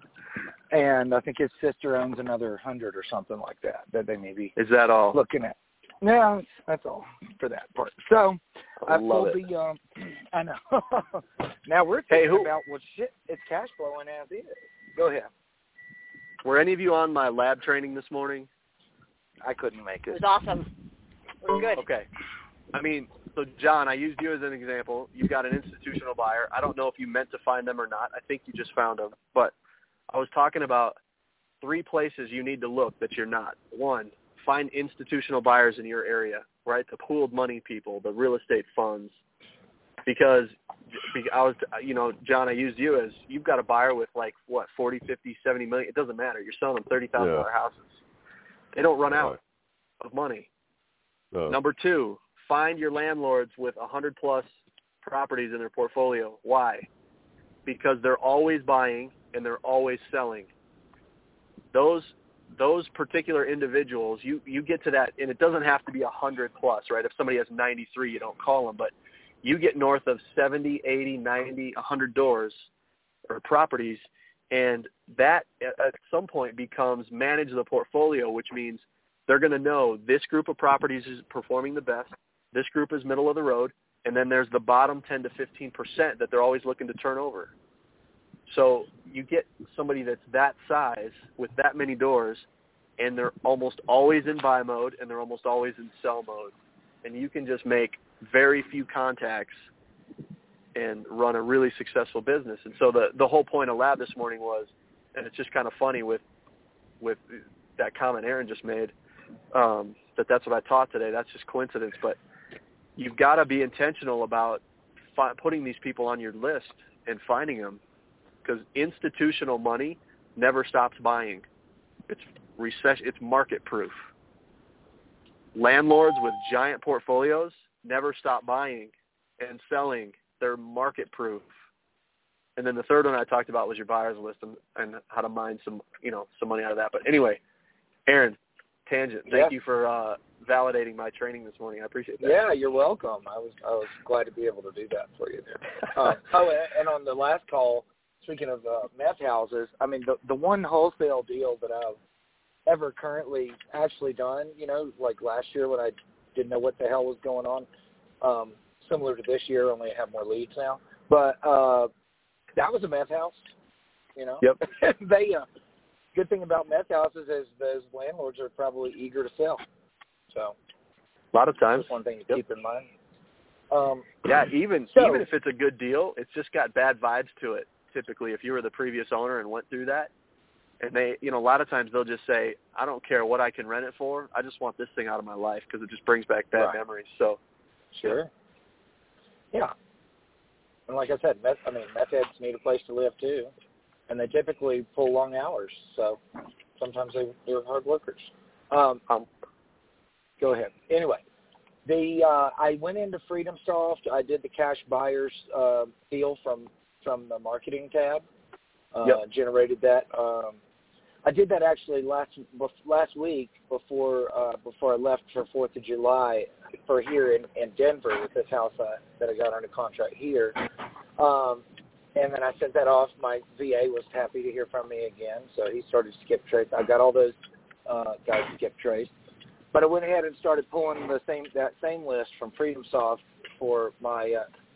and I think his sister owns another 100 or something like that they may be. Is that all? Looking at. Yeah, that's all for that part. So I pulled the. I know. Now we're thinking about what shit it's cash flowing as is. Go ahead. Were any of you on my lab training this morning? I couldn't make it. It was awesome. It was good. Okay. I mean, so John, I used you as an example. You've got an institutional buyer. I don't know if you meant to find them or not. I think you just found them. But I was talking about 3 places you need to look that you're not. 1, find institutional buyers in your area, right? The pooled money people, the real estate funds. Because I was, John, I used you as you've got a buyer with 40, 50, 70 million. It doesn't matter. You're selling them $30,000 houses. They don't run out of money. No. Number 2, find your landlords with 100+ properties in their portfolio. Why? Because they're always buying and they're always selling. Those particular individuals, you get to that, and it doesn't have to be 100+, right? If somebody has 93, you don't call them, but you get north of 70, 80, 90, 100 doors or properties, and that at some point becomes manage the portfolio, which means they're going to know this group of properties is performing the best, this group is middle of the road, and then there's the bottom 10 to 15% that they're always looking to turn over. So you get somebody that's that size with that many doors, and they're almost always in buy mode, and they're almost always in sell mode. And you can just make very few contacts and run a really successful business. And so the whole point of lab this morning was, and it's just kind of funny with that comment Aaron just made, that's what I taught today. That's just coincidence. But you've got to be intentional about putting these people on your list and finding them, because institutional money never stops buying. It's market proof. Landlords with giant portfolios never stop buying and selling. They're market proof. And then the third one I talked about was your buyer's list and how to mine some money out of that. But anyway, Aaron, tangent. Thank you for validating my training this morning. I appreciate that. Yeah, you're welcome. I was glad to be able to do that for you there. And on the last call, speaking of meth houses, I mean, the one wholesale deal that I've ever currently actually done, like last year when I didn't know what the hell was going on, similar to this year, only I have more leads now. But that was a meth house, Yep. They, good thing about meth houses is those landlords are probably eager to sell. So a lot of times. That's one thing to keep in mind. Even if it's a good deal, it's just got bad vibes to it. typically, if you were the previous owner and went through that, and they, a lot of times they'll just say, I don't care what I can rent it for. I just want this thing out of my life because it just brings back bad memories. So, sure. Yeah. And like I said, meth heads need a place to live too, and they typically pull long hours. So sometimes they're hard workers. Go ahead. Anyway, I went into FreedomSoft. I did the cash buyers deal from the marketing tab. Generated that. I did that actually last week before I left for 4th of July for here in Denver with this house that I got under contract here. And then I sent that off. My VA was happy to hear from me again, so he started skip trace. I got all those guys skip traced. But I went ahead and started pulling that same list from FreedomSoft for my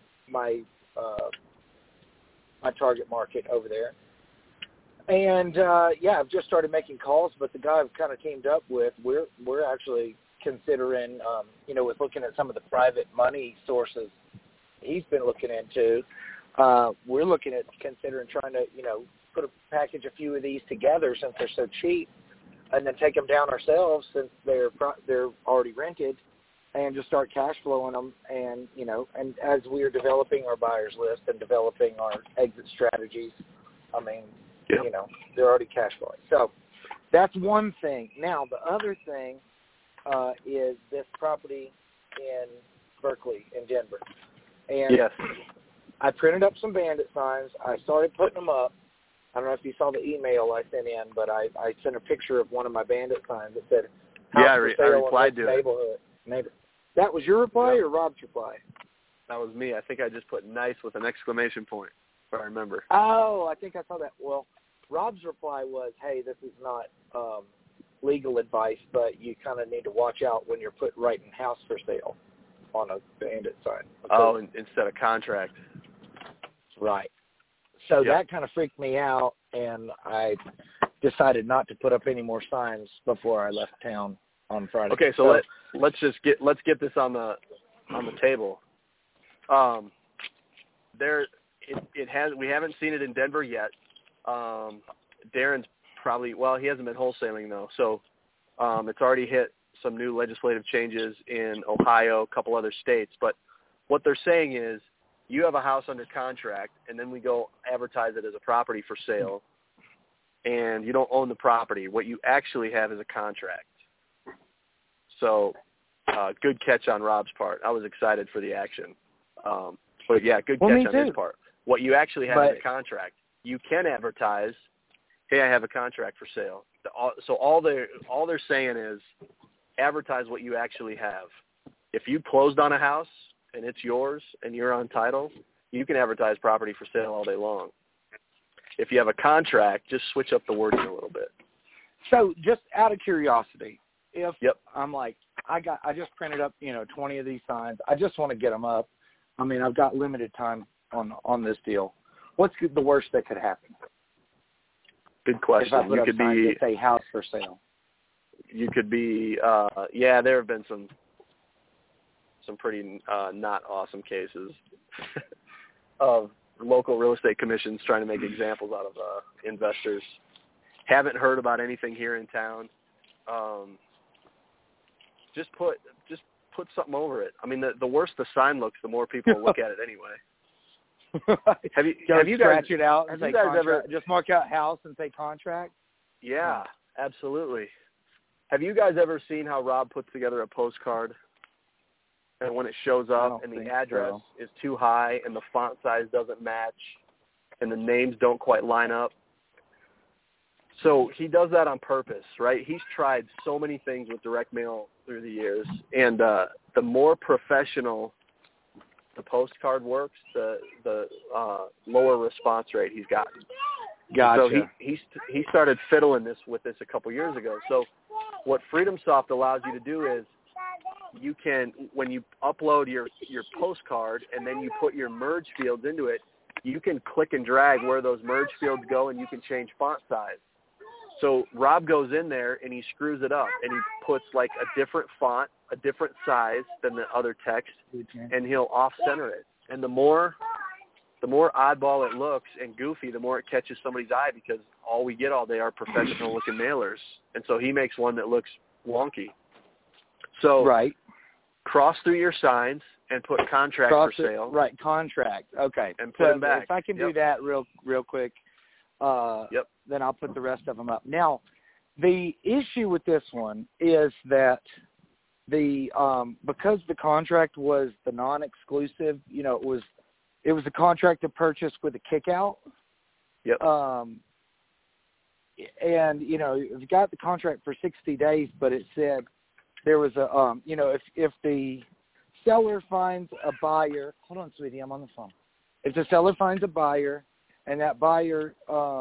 target market over there. And I've just started making calls. But the guy I've kind of teamed up with, we're actually considering, with looking at some of the private money sources he's been looking into. We're looking at considering trying to, package a few of these together since they're so cheap, and then take them down ourselves since they're already rented, and just start cash flowing them. And and as we are developing our buyers list and developing our exit strategies, they're already cash flowing. So that's one thing. Now the other thing is this property in Berkeley, in Denver, and I printed up some bandit signs. I started putting them up. I don't know if you saw the email I sent in, but I sent a picture of one of my bandit signs that said, I replied to it. That was your reply or Rob's reply? That was me. I think I just put nice with an exclamation point, if I remember. Oh, I think I saw that. Well, Rob's reply was, hey, this is not legal advice, but you kind of need to watch out when you're writing house for sale on a bandit sign. Oh, instead of contract. Right. So that kind of freaked me out, and I decided not to put up any more signs before I left town on Friday. Okay, so let's get this on the table. We haven't seen it in Denver yet. Darren's probably, he hasn't been wholesaling though, so it's already hit some new legislative changes in Ohio, a couple other states. But what they're saying is, you have a house under contract, and then we go advertise it as a property for sale, and you don't own the property. What you actually have is a contract. So good catch on Rob's part. I was excited for the action. But, good catch on his part. What you actually have is a contract. You can advertise, hey, I have a contract for sale. So all they're saying is advertise what you actually have. If you closed on a house and it's yours and you're on title, you can advertise property for sale all day long. If you have a contract, just switch up the wording a little bit. So just out of curiosity, if I'm like, I just printed up, 20 of these signs. I just want to get them up. I've got limited time on this deal. What's the worst that could happen? Good question. If I put up signs that say house for sale. You could be, there have been some pretty not awesome cases of local real estate commissions trying to make examples out of investors. Haven't heard about anything here in town. Just put something over it. The worse the sign looks, the more people look at it anyway. Have you guys scratch it out? Have you guys ever just mark out house and say contract? Yeah, absolutely. Have you guys ever seen how Rob puts together a postcard, and when it shows up and the address is too high and the font size doesn't match and the names don't quite line up? So he does that on purpose, right? He's tried so many things with direct mail through the years, and the more professional the postcard works, the lower response rate he's gotten. Gotcha. So he started fiddling with this a couple years ago. So what FreedomSoft allows you to do is you can, when you upload your postcard and then you put your merge fields into it, you can click and drag where those merge fields go, and you can change font size. So Rob goes in there and he screws it up, and he puts like a different font, a different size than the other text, and he'll off-center it. And the more the more oddball it looks and goofy, the more it catches somebody's eye, because all we get all day are professional-looking mailers. And so he makes one that looks wonky. So right. Cross through your signs and put contract for sale. Right, contract. Okay. And put them back. If I can do that real quick, then I'll put the rest of them up. Now, the issue with this one is that because the contract was the non-exclusive, it was a contract to purchase with a kick-out. Yep. And, you've got the contract for 60 days, but it said there was a, if the seller finds a buyer, hold on, sweetie, I'm on the phone. If the seller finds a buyer and that buyer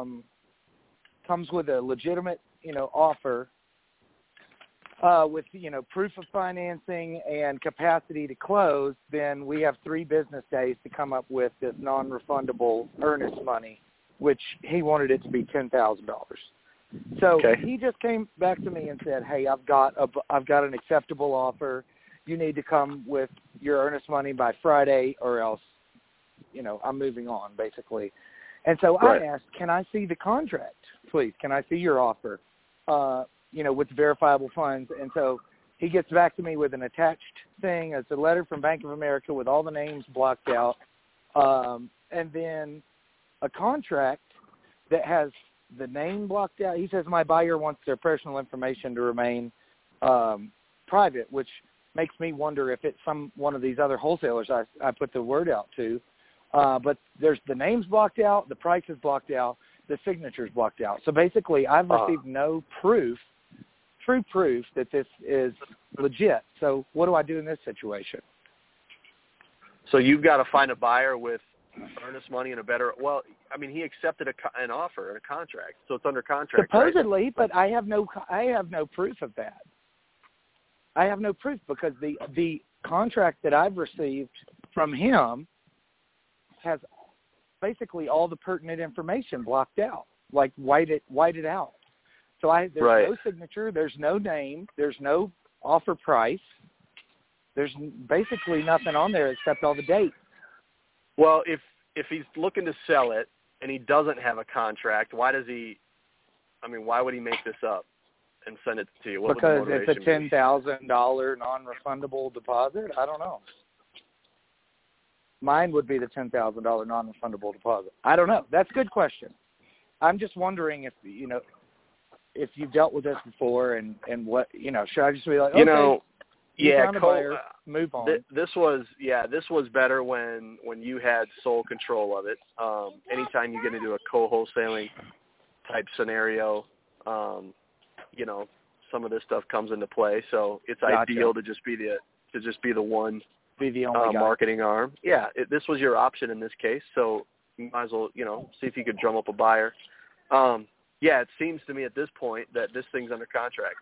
comes with a legitimate, offer with, proof of financing and capacity to close, then we have 3 business days to come up with this non-refundable earnest money, which he wanted it to be $10,000. So he just came back to me and said, hey, I've got an acceptable offer. You need to come with your earnest money by Friday or else, I'm moving on, basically. And so I asked, can I see the contract, please? Can I see your offer, with verifiable funds? And so he gets back to me with an attached thing. It's a letter from Bank of America with all the names blocked out, and then a contract that has the name blocked out. He says my buyer wants their personal information to remain private, which makes me wonder if it's one of these other wholesalers I put the word out to. But there's the names blocked out, the price is blocked out, the signature's blocked out. So basically I've received no true proof that this is legit. So what do I do in this situation? So you've got to find a buyer with earnest money and he accepted an offer, a contract, so it's under contract. Supposedly, right? But I have no proof of that. I have no proof because the contract that I've received from him has basically all the pertinent information blocked out, like whited out. So there's no signature, there's no name, there's no offer price, there's basically nothing on there except all the dates. Well, if he's looking to sell it and he doesn't have a contract, why would he make this up and send it to you? Because it's a $10,000 non-refundable deposit? I don't know. Mine would be the $10,000 non-refundable deposit. I don't know. That's a good question. I'm just wondering if you've dealt with this before and what, should I just be like, okay, found a buyer, move on. This was better when you had sole control of it. Anytime you get into a co-wholesaling type scenario, some of this stuff comes into play. So it's ideal to just be the one. Be the only marketing arm. Yeah, this was your option in this case, so you might as well, see if you could drum up a buyer. It seems to me at this point that this thing's under contract.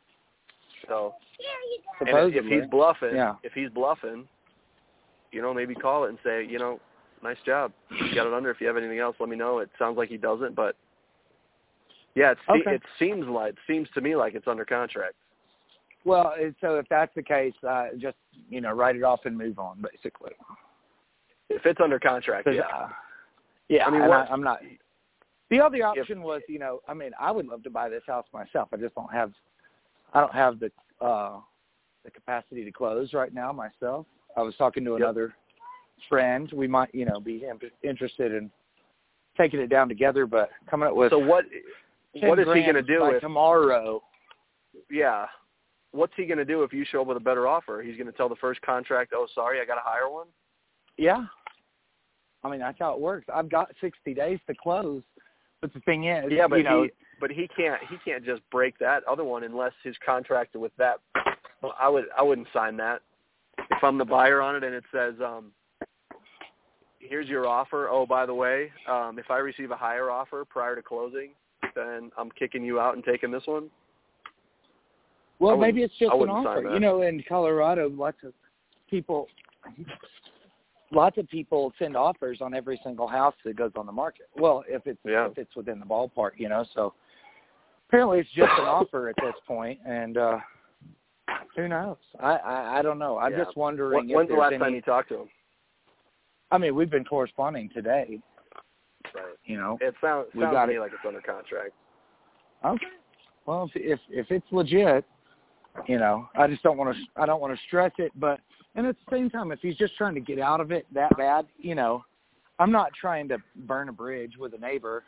So, and if he's bluffing, maybe call it and say, nice job, you got it under. If you have anything else, let me know. It sounds like he doesn't, but it seems to me like it's under contract. Well, so if that's the case, just, write it off and move on, basically. If it's under contract, yeah. I'm not. The other option was, I would love to buy this house myself. I don't have the capacity to close right now myself. I was talking to another friend. We might, be interested in taking it down together, but coming up with. So what is he going to do by tomorrow? Yeah. What's he going to do if you show up with a better offer? He's going to tell the first contract, oh, sorry, I got a higher one? Yeah. That's how it works. I've got 60 days to close, but the thing is, but he can't just break that other one unless he's contracted with that. Well, I wouldn't sign that. If I'm the buyer on it and it says, here's your offer. Oh, by the way, if I receive a higher offer prior to closing, then I'm kicking you out and taking this one. Well, maybe it's just an offer. In Colorado, lots of people send offers on every single house that goes on the market. Well, if it's within the ballpark, so apparently it's just an offer at this point, and who knows? I don't know. I'm just wondering. When's the last time you talked to him? I mean, we've been corresponding today. Right. You know, it sounds to me like it's under contract. Okay. Well, if it's legit, you know, I don't want to stress it, but and at the same time, if he's just trying to get out of it that bad, you know, I'm not trying to burn a bridge with a neighbor.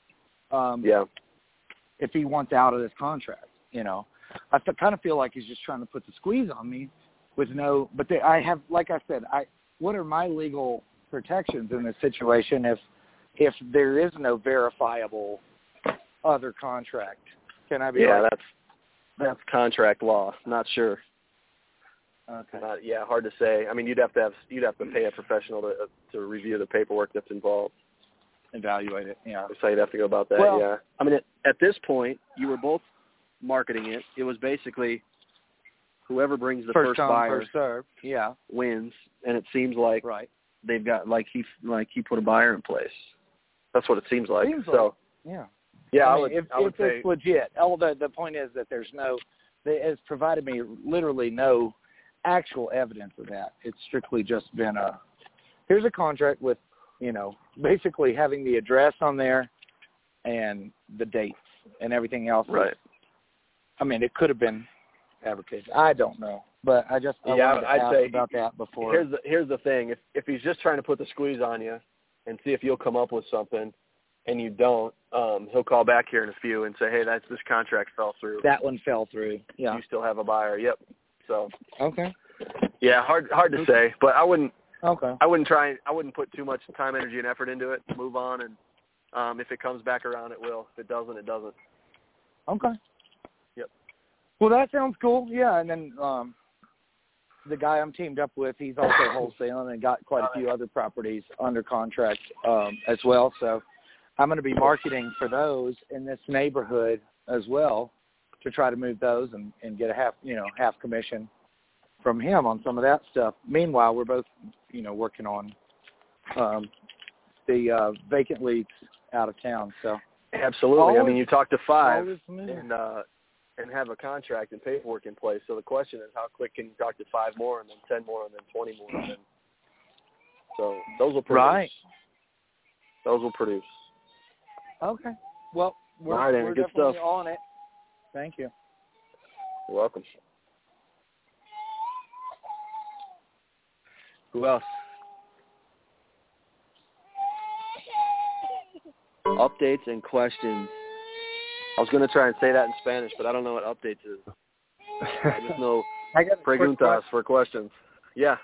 If he wants out of this contract, you know, I kind of feel like he's just trying to put the squeeze on me with no. But I have, like I said, what are my legal protections in this situation if there is no verifiable other contract? Can I be? Yeah, that's contract law. Not sure. Okay. Hard to say. I mean, you'd have to pay a professional to review the paperwork that's involved. Evaluate it. Yeah. That's how you'd have to go about that. Well, yeah. I mean, at this point, you were both marketing it. It was basically whoever brings the first buyer first serve. Yeah. wins, and it seems like they've got he put a buyer in place. That's what it seems like. Yeah. Yeah, I would say it's legit. The point is that it has provided me literally no actual evidence of that. It's strictly just been here's a contract with, you know, basically having the address on there and the dates and everything else. Right. I mean, it could have been fabricated. I don't know, but I wanted to ask about that before. Here's the thing: if he's just trying to put the squeeze on you and see if you'll come up with something, and you don't, he'll call back here in a few and say, hey, this contract fell through. That one fell through. Yeah. You still have a buyer. Yep. So. Okay. Yeah, hard to say, but I wouldn't. Okay. I wouldn't put too much time, energy, and effort into it. Move on, and if it comes back around, it will. If it doesn't, it doesn't. Okay. Yep. Well, that sounds cool. Yeah, and then the guy I'm teamed up with, he's also wholesaling and got quite a few other properties under contract as well. So I'm going to be marketing for those in this neighborhood as well to try to move those and get a half commission from him on some of that stuff. Meanwhile, we're both, you know, working on the vacant leads out of town. So absolutely. I mean, you talk to 5 and have a contract and paperwork in place. So the question is, how quick can you talk to 5 more and then 10 more and then 20 more? And then, so those will produce. Right. Those will produce. Okay. Well, we're good definitely stuff. on it. Thank you. You're welcome. Who else? Updates and questions. I was going to try and say that in Spanish, but I don't know what updates is. I just know preguntas for questions. Yeah.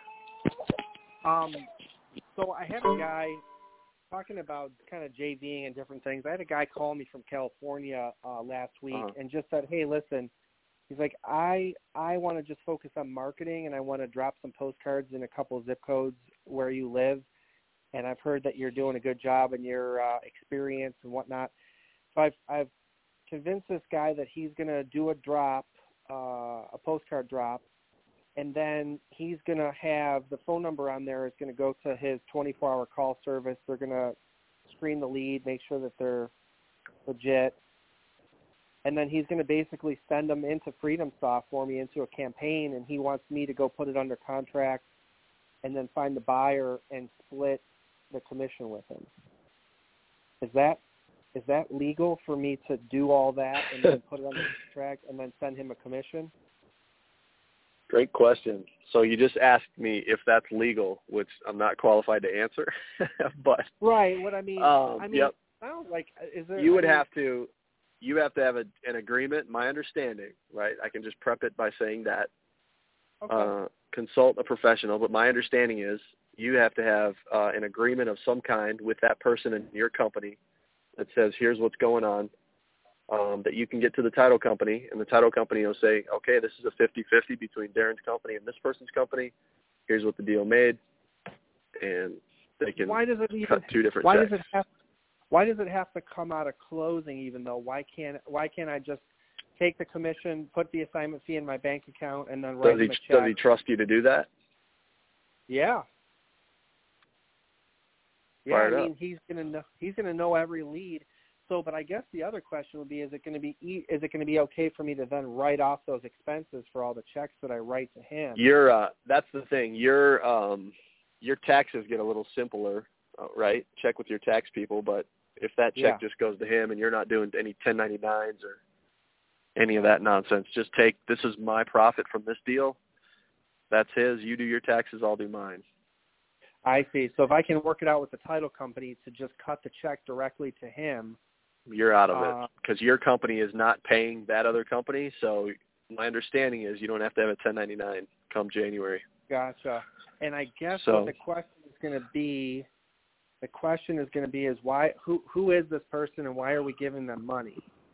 So I had a guy talking about kind of JVing and different things. I had a guy call me from California last week and just said, hey, listen, he's like, I want to just focus on marketing, and I want to drop some postcards in a couple of zip codes where you live, and I've heard that you're doing a good job in your experience and whatnot. So I've convinced this guy that he's going to do a drop, a postcard drop, and then he's going to have the phone number on there is going to go to his 24-hour call service. They're going to screen the lead, make sure that they're legit. And then he's going to basically send them into FreedomSoft for me into a campaign, and he wants me to go put it under contract and then find the buyer and split the commission with him. Is that legal for me to do all that and then put it under contract and then send him a commission? Great question. So you just asked me if that's legal, which I'm not qualified to answer. But right, what I mean, yep. I don't like. Is there? You have to have an agreement. My understanding, right? I can just prep it by saying that. Okay. Consult a professional, but my understanding is you have to have an agreement of some kind with that person in your company that says, here's what's going on, that you can get to the title company, and the title company will say, okay, this is a 50-50 between Darren's company and this person's company. Here's what the deal made, and they can cut 2 different checks. Why does it have to come out of closing even though? Why can't I just take the commission, put the assignment fee in my bank account, and then write him a check? Does he trust you to do that? Yeah. Yeah, Fired I mean, up. he's gonna know every lead. So, but I guess the other question would be: is it going to be okay for me to then write off those expenses for all the checks that I write to him? That's the thing. your taxes get a little simpler, right? Check with your tax people, but if that check just goes to him and you're not doing any 1099s or any of that nonsense, just take, this is my profit from this deal. That's his. You do your taxes, I'll do mine. I see. So if I can work it out with the title company to just cut the check directly to him, you're out of it because your company is not paying that other company. So my understanding is you don't have to have a 1099 come January. Gotcha. And I guess what the question is going to be, is why? Who is this person, and why are we giving them money?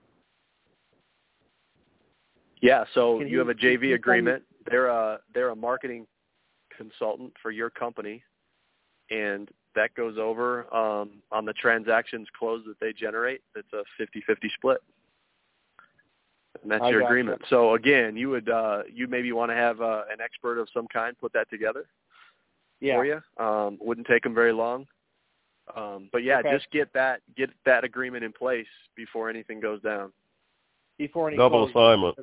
Yeah. So you have a JV agreement. They're a marketing consultant for your company, and that goes over on the transactions closed that they generate. It's a 50-50 split, and that's your agreement. So again, you would you maybe want to have an expert of some kind put that together for you. Wouldn't take them very long, but just get that agreement in place before anything goes down. Before any double assignment.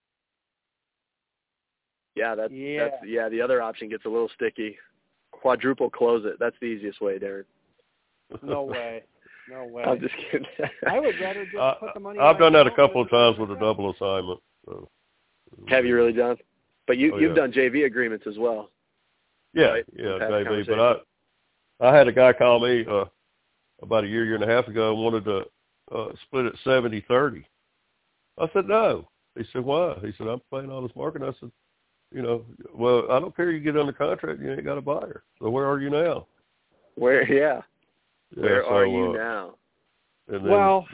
Yeah, that's the other option gets a little sticky. Quadruple close it. That's the easiest way, Darren. No way. I'm just kidding. I would rather just put the money. I've done that a couple of times with a double assignment. So. Have you really, John? But you've done JV agreements as well. Yeah, right? JV. But I had a guy call me about a year and a half ago and wanted to split it 70-30. I said no. He said why? He said I'm paying all this marketing. I said, well, I don't care. You get under contract, you ain't got a buyer. So where are you now? Where are you now? And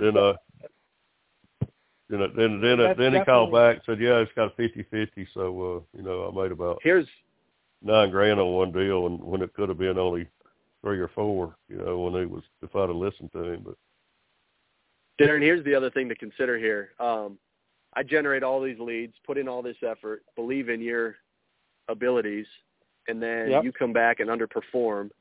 then he called back and said, yeah, it's got a 50-50. So I made about $9,000 on one deal, and when it could have been only 3 or 4. If I'd have listened to him. But Darren, here's the other thing to consider here. I generate all these leads, put in all this effort, believe in your abilities, and then you come back and underperform.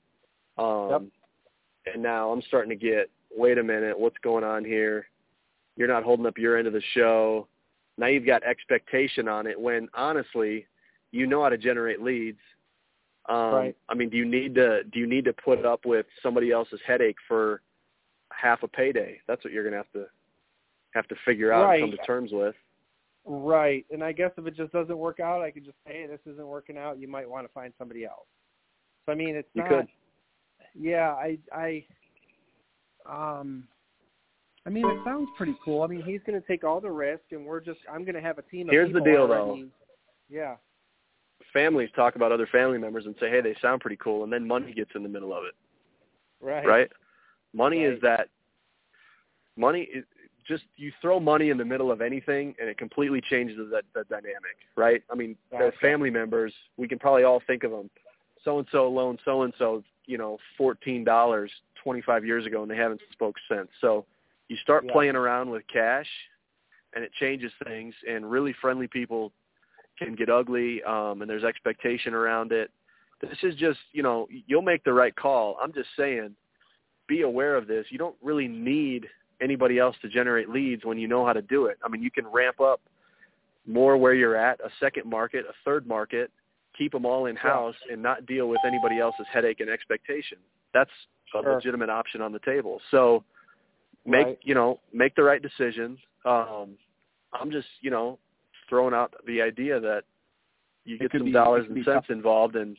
And now I'm starting to get, wait a minute, what's going on here? You're not holding up your end of the show. Now you've got expectation on it when, honestly, you know how to generate leads. Right. I mean, do you need to put up with somebody else's headache for half a payday? That's what you're going to have to figure out and come to terms with. Right. And I guess if it just doesn't work out, I could just say, hey, this isn't working out. You might want to find somebody else. So, I mean, it's you not. Could. Yeah, I mean, it sounds pretty cool. I mean, he's going to take all the risk, and I'm going to have a team of Here's people the deal, already. though. Yeah. Families talk about other family members and say, hey, they sound pretty cool, and then money gets in the middle of it. Right? Money is that – money is just – you throw money in the middle of anything, and it completely changes the dynamic, right? I mean, they're family members. We can probably all think of them. So-and-so loaned so-and-so, $14 25 years ago, and they haven't spoke since. So you start playing around with cash, and it changes things, and really friendly people can get ugly, and there's expectation around it. This is just, you'll make the right call. I'm just saying, be aware of this. You don't really need anybody else to generate leads when you know how to do it. I mean, you can ramp up more where you're at, a second market, a third market, keep them all in-house and not deal with anybody else's headache and expectation. That's a legitimate option on the table. So make the right decision. I'm just, throwing out the idea that you get some dollars and cents involved and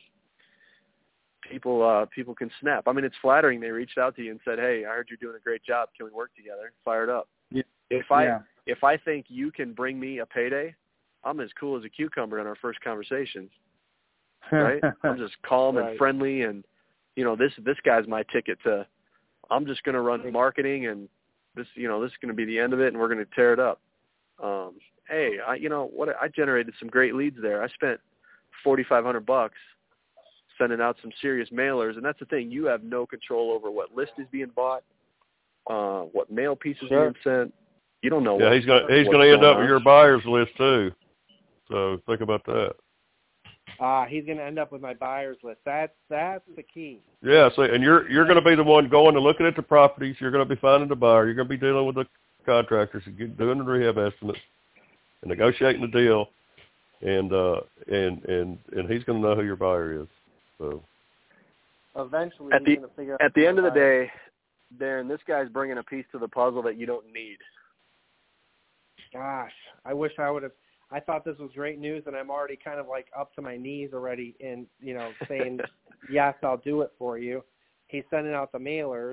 people can snap. I mean, it's flattering. They reached out to you and said, hey, I heard you're doing a great job. Can we work together? Fired up. Yeah. If I think you can bring me a payday, I'm as cool as a cucumber in our first conversations. Right? I'm just calm and friendly, and this guy's my ticket to. I'm just going to run marketing, and this is going to be the end of it, and we're going to tear it up. Hey, I generated some great leads there. I spent $4,500 sending out some serious mailers, and that's the thing. You have no control over what list is being bought, what mail pieces are being sent. You don't know. Yeah, he's going to end up with your buyers list too. So think about that. He's going to end up with my buyers list. That's the key. Yeah, so and you're going to be the one going and looking at the properties. You're going to be finding the buyer. You're going to be dealing with the contractors and doing the rehab estimates and negotiating the deal, and he's going to know who your buyer is. So eventually at he's going to figure out. At the end of the day, Darren, this guy's bringing a piece to the puzzle that you don't need. Gosh, I wish I would have. I thought this was great news, and I'm already kind of like up to my knees already in, saying, yes, I'll do it for you. He's sending out the mailers.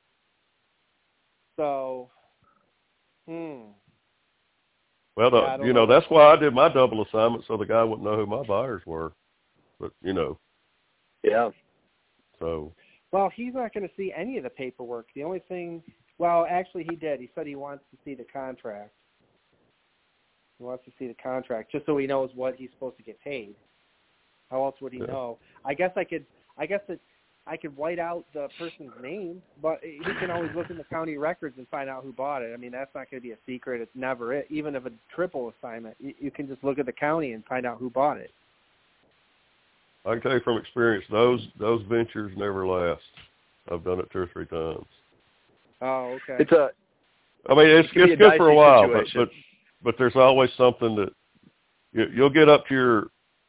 So, Well, that's why I did my double assignment, so the guy wouldn't know who my buyers were. But, Yeah. So. Well, he's not going to see any of the paperwork. The only thing, well, actually he did. He said he wants to see the contract. He wants to see the contract just so he knows what he's supposed to get paid. How else would he know? I guess I could white out the person's name, but he can always look in the county records and find out who bought it. I mean, that's not going to be a secret. It's never it. Even if a triple assignment, you can just look at the county and find out who bought it. I can tell you from experience, those ventures never last. I've done it 2 or 3 times. Oh, okay. It's good for a while, but there's always something that you'll get up to your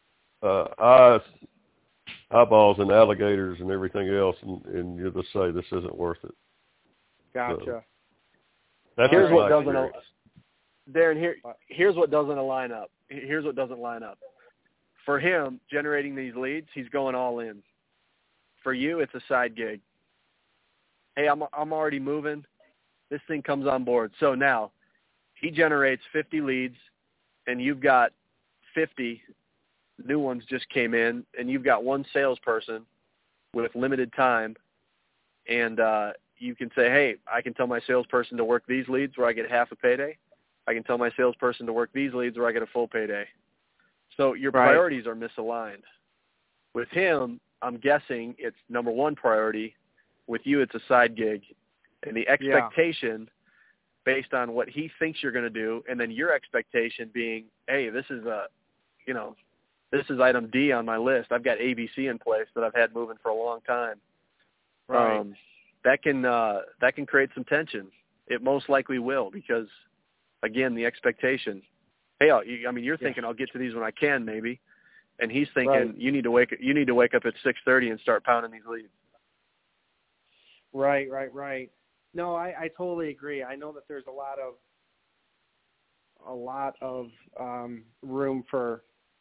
eyeballs and alligators and everything else, and you'll just say, this isn't worth it. Gotcha. So, here's what doesn't, Darren, here's what doesn't line up. Here's what doesn't line up. For him, generating these leads, he's going all in. For you, it's a side gig. Hey, I'm already moving. This thing comes on board. So now he generates 50 leads, and you've got 50 new ones just came in, and you've got one salesperson with limited time, and you can say, hey, I can tell my salesperson to work these leads where I get half a payday. I can tell my salesperson to work these leads where I get a full payday. So your priorities are misaligned. With him, I'm guessing it's number one priority. With you, it's a side gig. And the expectation based on what he thinks you're going to do, and then your expectation being, hey, this is item D on my list. I've got ABC in place that I've had moving for a long time. Right. That can create some tension. It most likely will, because, again, the expectation. Hey, you're thinking I'll get to these when I can, maybe, and he's thinking you need to wake up at 6:30 and start pounding these leads. Right. No, I totally agree. I know that there's a lot of room for.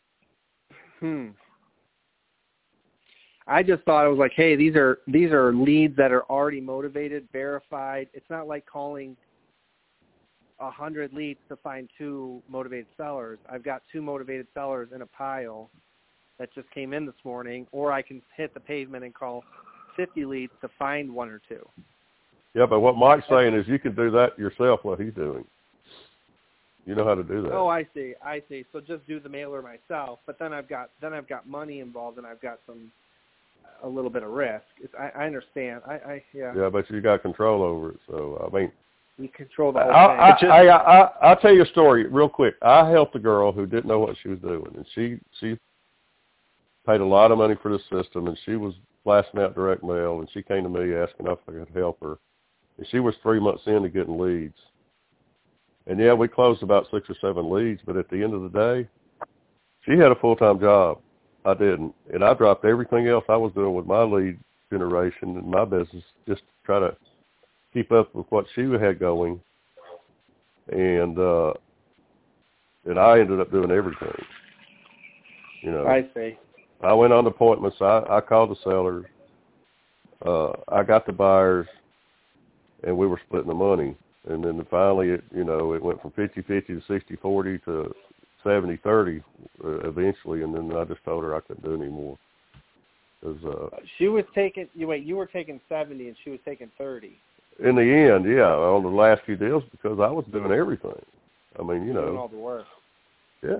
I just thought it was like, hey, these are leads that are already motivated, verified. It's not like calling 100 leads to find 2 motivated sellers. I've got 2 motivated sellers in a pile that just came in this morning, or I can hit the pavement and call 50 leads to find 1 or 2. Yeah, but what Mike's saying is you can do that yourself, what he's doing. You know how to do that. Oh, I see. So just do the mailer myself, but then I've got money involved, and I've got a little bit of risk. I understand. Yeah, but you got control over it. So you control the whole thing. I'll tell you a story real quick. I helped a girl who didn't know what she was doing, and she paid a lot of money for this system, and she was blasting out direct mail, and she came to me asking if I could help her. And she was 3 months into getting leads. And, we closed about 6 or 7 leads, but at the end of the day, she had a full-time job. I didn't. And I dropped everything else I was doing with my lead generation and my business just to try to keep up with what she had going. And I ended up doing everything. I see. I went on appointments. I called the sellers. I got the buyers, and we were splitting the money. And then finally, it went from 50-50 to 60-40 to 70-30 eventually. And then I just told her I couldn't do any more. She was taking. You were taking 70, and she was taking 30. In the end, on the last few deals, because I was doing everything. Doing all the work. Yeah,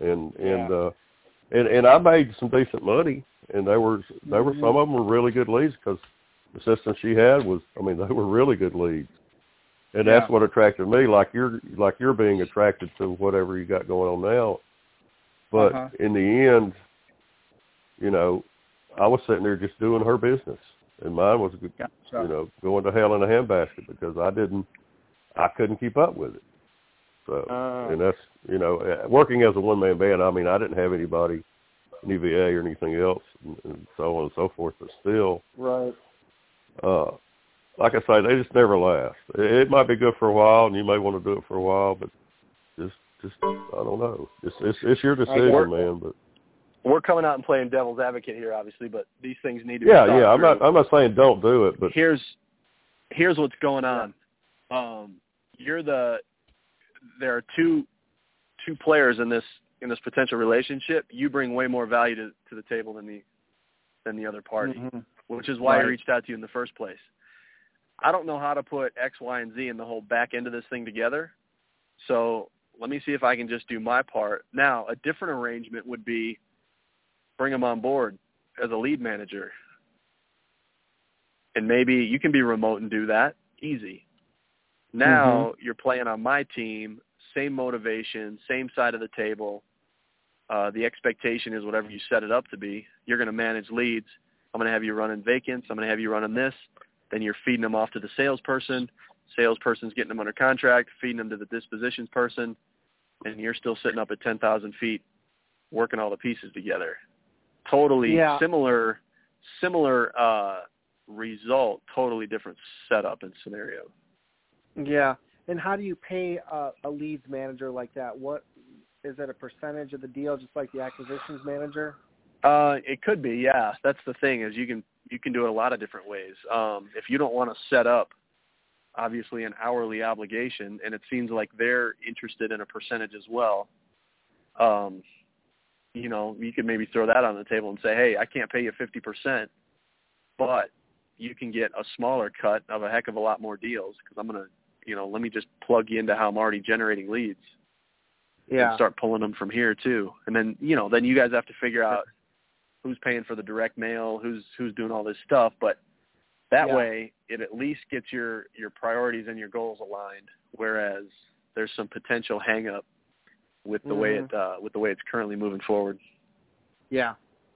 and I made some decent money, and there were some of them were really good leads because the system she had was, they were really good leads. And that's what attracted me, like you're being attracted to whatever you got going on now. But in the end, I was sitting there just doing her business, and mine was, going to hell in a handbasket because I couldn't keep up with it. So, and that's, working as a one-man band, I didn't have anybody EVA or anything else, and so on and so forth. But still, right. Like I say, they just never last. It might be good for a while, and you may want to do it for a while, but just I don't know. It's your decision, man. But we're coming out and playing devil's advocate here, obviously. But these things need to be through. I'm not saying don't do it, but here's what's going on. There are two players in this potential relationship. You bring way more value to the table than the other party, which is why I reached out to you in the first place. I don't know how to put X, Y, and Z in the whole back end of this thing together. So let me see if I can just do my part. Now, a different arrangement would be bring him on board as a lead manager. And maybe you can be remote and do that. Easy. Now you're playing on my team, same motivation, same side of the table. The expectation is whatever you set it up to be. You're going to manage leads. I'm going to have you running vacants. I'm going to have you running this. Then you're feeding them off to the salesperson. Salesperson's getting them under contract, feeding them to the dispositions person, and you're still sitting up at 10,000 feet working all the pieces together. Totally similar result, totally different setup and scenario. Yeah. And how do you pay a leads manager like that? What is it, a percentage of the deal, just like the acquisitions manager? It could be, yeah. That's the thing, is you can do it a lot of different ways. If you don't want to set up, obviously, an hourly obligation, and it seems like they're interested in a percentage as well, you could maybe throw that on the table and say, hey, I can't pay you 50%, but you can get a smaller cut of a heck of a lot more deals, because I'm going to, let me just plug you into how I'm already generating leads. Yeah. And start pulling them from here too. And then, then you guys have to figure out who's paying for the direct mail, who's doing all this stuff. But that way it at least gets your priorities and your goals aligned. Whereas there's some potential hang up with the way it's currently moving forward. Yeah.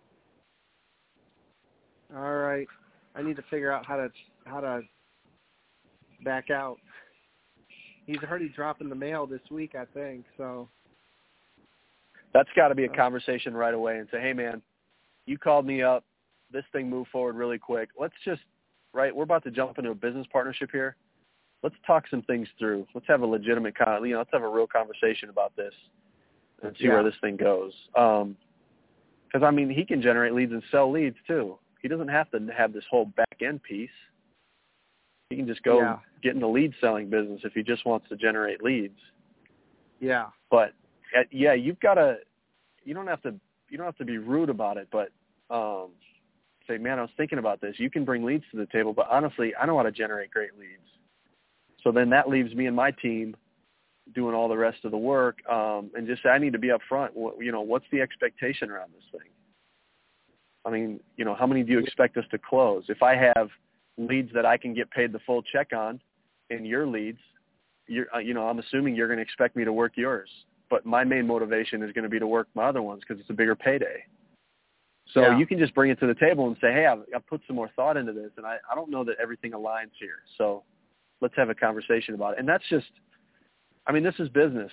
All right. I need to figure out how to back out. He's already dropping the mail this week, I think. So that's got to be a conversation right away and say, hey, man, you called me up. This thing moved forward really quick. Let's just, we're about to jump into a business partnership here. Let's talk some things through. Let's have a legitimate, let's have a real conversation about this and see where this thing goes. Because, he can generate leads and sell leads too. He doesn't have to have this whole back-end piece. He can just go get in the lead selling business if he just wants to generate leads. Yeah. But you've got to. You don't have to be rude about it, but say, man, I was thinking about this. You can bring leads to the table, but honestly, I know how to generate great leads. So then that leaves me and my team doing all the rest of the work, and just say, I need to be up front. What's the expectation around this thing? How many do you expect us to close? If I have leads that I can get paid the full check on, and your leads, I'm assuming you're going to expect me to work yours. But my main motivation is going to be to work my other ones because it's a bigger payday. So you can just bring it to the table and say, hey, I've put some more thought into this, and I don't know that everything aligns here. So let's have a conversation about it. And that's just, this is business.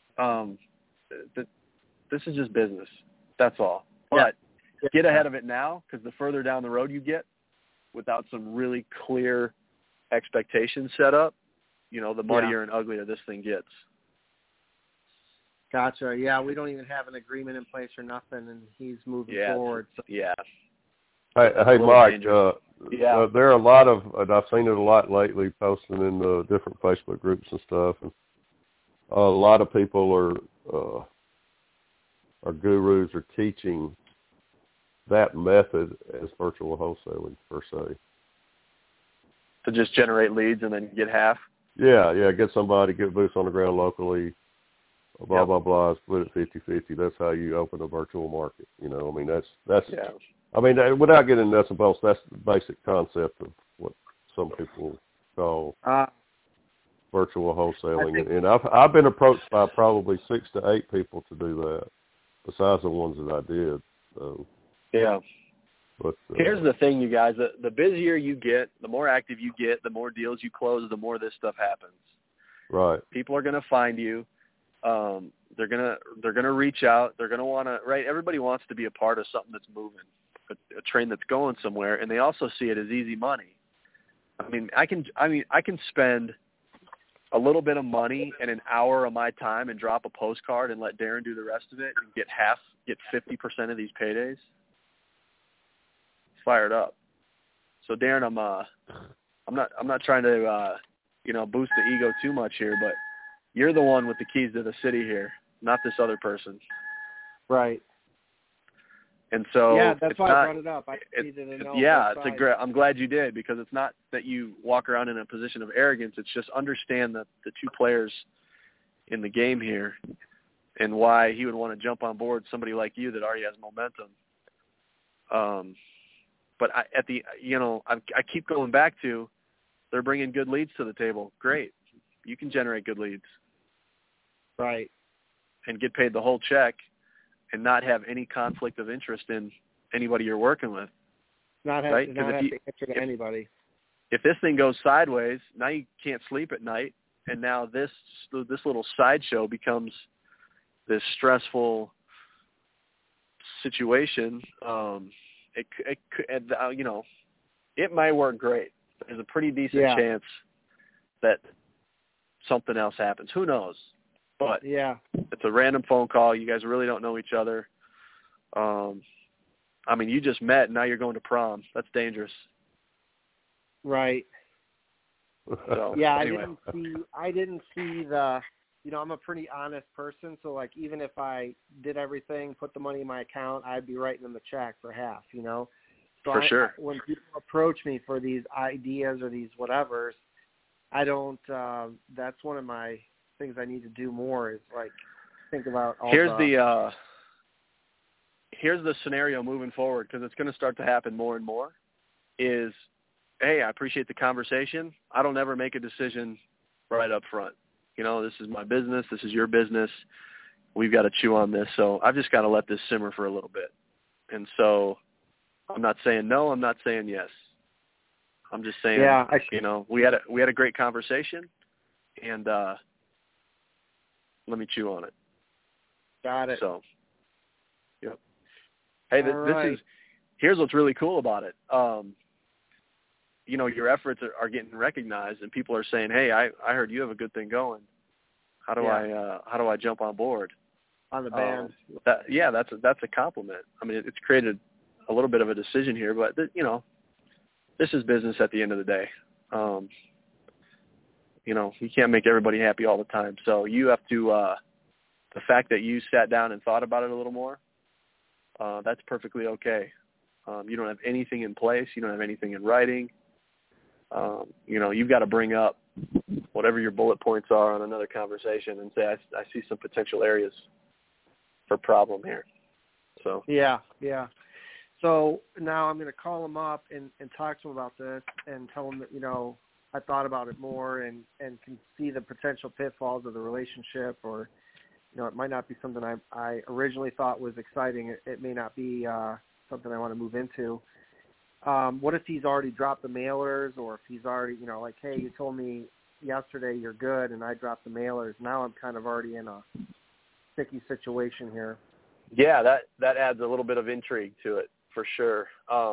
This is just business. That's all. But get ahead of it now, because the further down the road you get, without some really clear expectations set up, the muddier and uglier this thing gets. Gotcha. Yeah, we don't even have an agreement in place or nothing, and he's moving forward. So. Yeah. Hey, Mike, there are a lot of, and I've seen it a lot lately, posting in the different Facebook groups and stuff, and a lot of people are gurus or teaching that method as virtual wholesaling, per se. To just generate leads and then get half? Yeah, get somebody, get boots on the ground locally, blah, blah, blah, split it 50-50. That's how you open a virtual market. Without getting nuts and bolts, that's the basic concept of what some people call virtual wholesaling. And I've been approached by probably 6 to 8 people to do that, besides the ones that I did. So. Yeah. But here's the thing, you guys. The busier you get, the more active you get, the more deals you close, the more this stuff happens. Right. People are going to find you. They're gonna reach out. They're gonna want to, right? Everybody wants to be a part of something that's moving, a train that's going somewhere, and they also see it as easy money. I mean, I can spend a little bit of money and an hour of my time and drop a postcard and let Darren do the rest of it and get 50% of these paydays. Fired up. So Darren, I'm not trying to boost the ego too much here, but you're the one with the keys to the city here, not this other person. Right. And so yeah, that's why I brought it up. I needed to know. Yeah, I'm glad you did, because it's not that you walk around in a position of arrogance. It's just understand that the two players in the game here and why he would want to jump on board somebody like you that already has momentum. But I keep going back to, they're bringing good leads to the table. Great. You can generate good leads. Right. And get paid the whole check and not have any conflict of interest in anybody you're working with. Not have, right? not have to answer to anybody. If this thing goes sideways, now you can't sleep at night, and now this little sideshow becomes this stressful situation. It might work great. There's a pretty decent chance that something else happens. Who knows? But it's a random phone call. You guys really don't know each other. You just met, and now you're going to prom. That's dangerous. Right. So, yeah, anyway. I didn't see the, I'm a pretty honest person, so like even if I did everything, put the money in my account, I'd be writing them the check for half, So for sure. When people approach me for these ideas or these whatevers, I don't. That's one of my things I need to do more is like think about all here's the scenario moving forward, because it's going to start to happen more and more, is, hey, I appreciate the conversation. I don't ever make a decision right up front. This is my business. This is your business. We've got to chew on this. So I've just got to let this simmer for a little bit. And so I'm not saying no. I'm not saying yes. I'm just saying, we had a great conversation, and let me chew on it. Got it. So, yep. Hey, here's what's really cool about it. Your efforts are getting recognized, and people are saying, hey, I heard you have a good thing going. How do I jump on board? On the band. That's a compliment. It's created a little bit of a decision here, but this is business at the end of the day. You can't make everybody happy all the time. So you have to, the fact that you sat down and thought about it a little more, that's perfectly okay. You don't have anything in place. You don't have anything in writing. You've got to bring up whatever your bullet points are on another conversation and say, I see some potential areas for problem here. So yeah. So now I'm going to call him up and talk to him about this and tell him that, I thought about it more and can see the potential pitfalls of the relationship, or, it might not be something I originally thought was exciting. It may not be something I want to move into. What if he's already dropped the mailers, or if he's already, like, hey, you told me yesterday you're good and I dropped the mailers. Now I'm kind of already in a sticky situation here. Yeah, that adds a little bit of intrigue to it, for sure.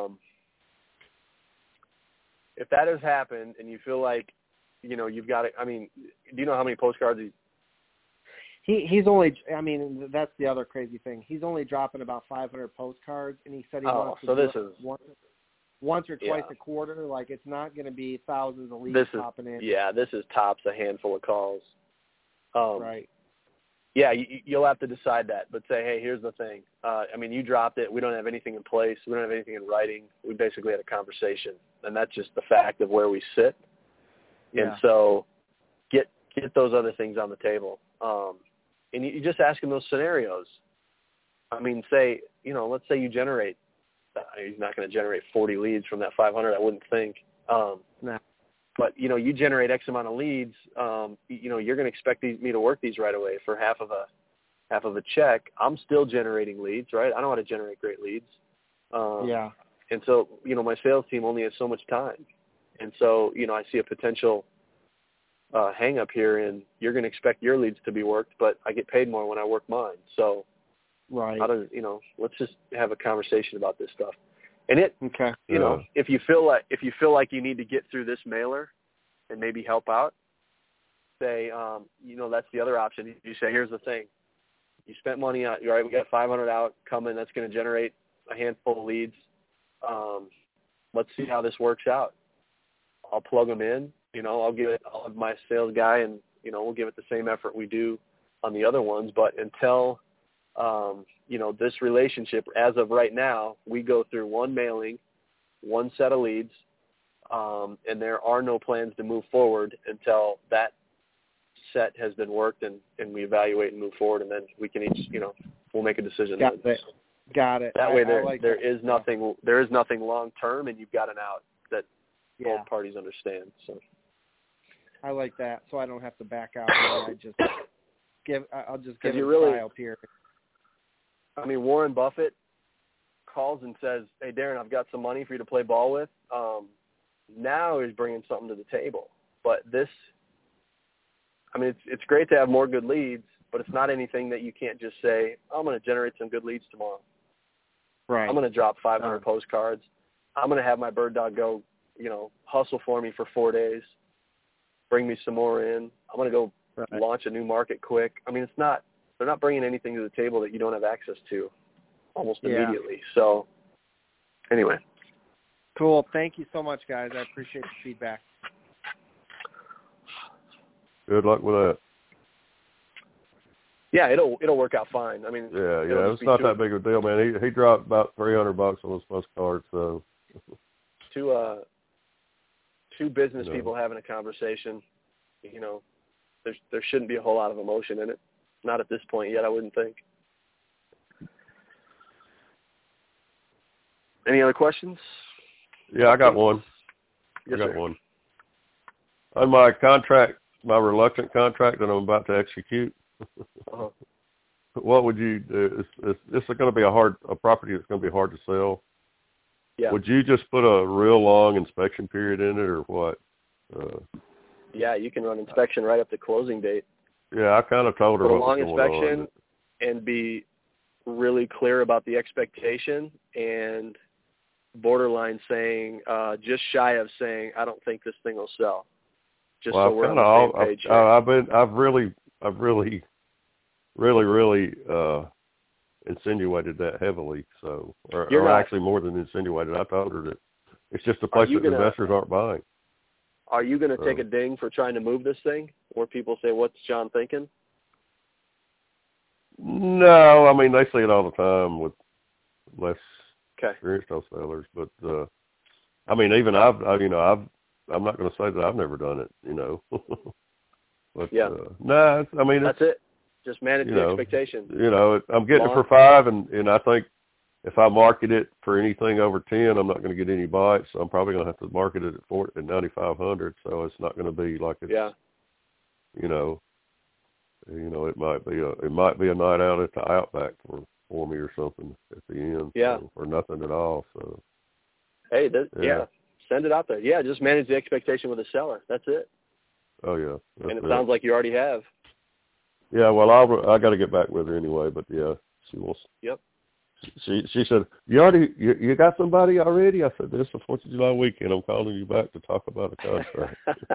If that has happened and you feel like, you've got it, do you know how many postcards he's only, that's the other crazy thing. He's only dropping about 500 postcards, and he said he wants to do it once or twice a quarter. Like, it's not going to be thousands of leads popping in. Yeah, this is tops a handful of calls. Right. Yeah, you'll have to decide that, but say, hey, here's the thing. You dropped it. We don't have anything in place. We don't have anything in writing. We basically had a conversation, and that's just the fact of where we sit. Yeah. And so get those other things on the table. And you just ask him those scenarios. Say, let's say you generate, he's not going to generate 40 leads from that 500, I wouldn't think. No. But, you generate X amount of leads, you're going to expect me to work these right away for half of a check. I'm still generating leads, right? I know how to generate great leads. Yeah. And so, my sales team only has so much time. And so, I see a potential hang up here, and you're going to expect your leads to be worked, but I get paid more when I work mine. So, right. Let's just have a conversation about this stuff. And okay. If you feel like you need to get through this mailer and maybe help out, say, that's the other option. You say, here's the thing. You spent money on, all right, we got 500 out coming. That's going to generate a handful of leads. Let's see how this works out. I'll plug them in. I'll have my sales guy, and, we'll give it the same effort we do on the other ones. But until, this relationship, as of right now, we go through one mailing, one set of leads, and there are no plans to move forward until that set has been worked and we evaluate and move forward, and then we can each, we'll make a decision. Got it. That way there is nothing long term, and you've got an out that both parties understand. So I like that, so I don't have to back out. I'll just give it a trial period. I mean, Warren Buffett calls and says, "Hey, Darren, I've got some money for you to play ball with." Now he's bringing something to the table, but this. I mean, it's great to have more good leads, but it's not anything that you can't just say, I'm going to generate some good leads tomorrow. Right. I'm going to drop 500 postcards. I'm going to have my bird dog go, hustle for me for 4 days, bring me some more in. I'm going to go launch a new market quick. I mean, they're not bringing anything to the table that you don't have access to almost immediately. So anyway. Cool. Thank you so much, guys. I appreciate the feedback. Good luck with that. Yeah, it'll work out fine. I mean, it's not that big of a deal, man. He dropped about $300 on his postcard, so. Two business people having a conversation, there shouldn't be a whole lot of emotion in it. Not at this point yet, I wouldn't think. Any other questions? Yeah, I got one. Yes, I got one. On my contract, my reluctant contract that I'm about to execute, what would you do? This is going to be a property that's going to be hard to sell. Yeah. Would you just put a real long inspection period in it, or what? Yeah, you can run inspection right up to closing date. Yeah, I kind of told her put what a long was going inspection on. And be really clear about the expectation and borderline saying, just shy of saying, I don't think this thing will sell. Just so we're on the same page. I've really insinuated that heavily. So, or actually more than insinuated. I told her that it's just a place that investors aren't buying. Are you going to take a ding for trying to move this thing, where people say, "What's John thinking"? No, I mean they see it all the time with less experienced wholesalers. But I mean, even I'm not going to say that I've never done it, But, I mean, that's it. Just manage the expectations. I'm getting it for 5, and I think if I market it for anything over 10, I'm not going to get any bites. So I'm probably going to have to market it at 9,500. So it's not going to be like it's, it might be a night out at the Outback for me or something at the end. Or nothing at all. So. Hey, send it out there. Yeah, just manage the expectation with the seller. That's it. Oh yeah. And it sounds like you already have. Yeah, well, I got to get back with her anyway, but yeah, she wants. Yep. She said, you got somebody already? I said, this is the 4th of July weekend. I'm calling you back to talk about a contract.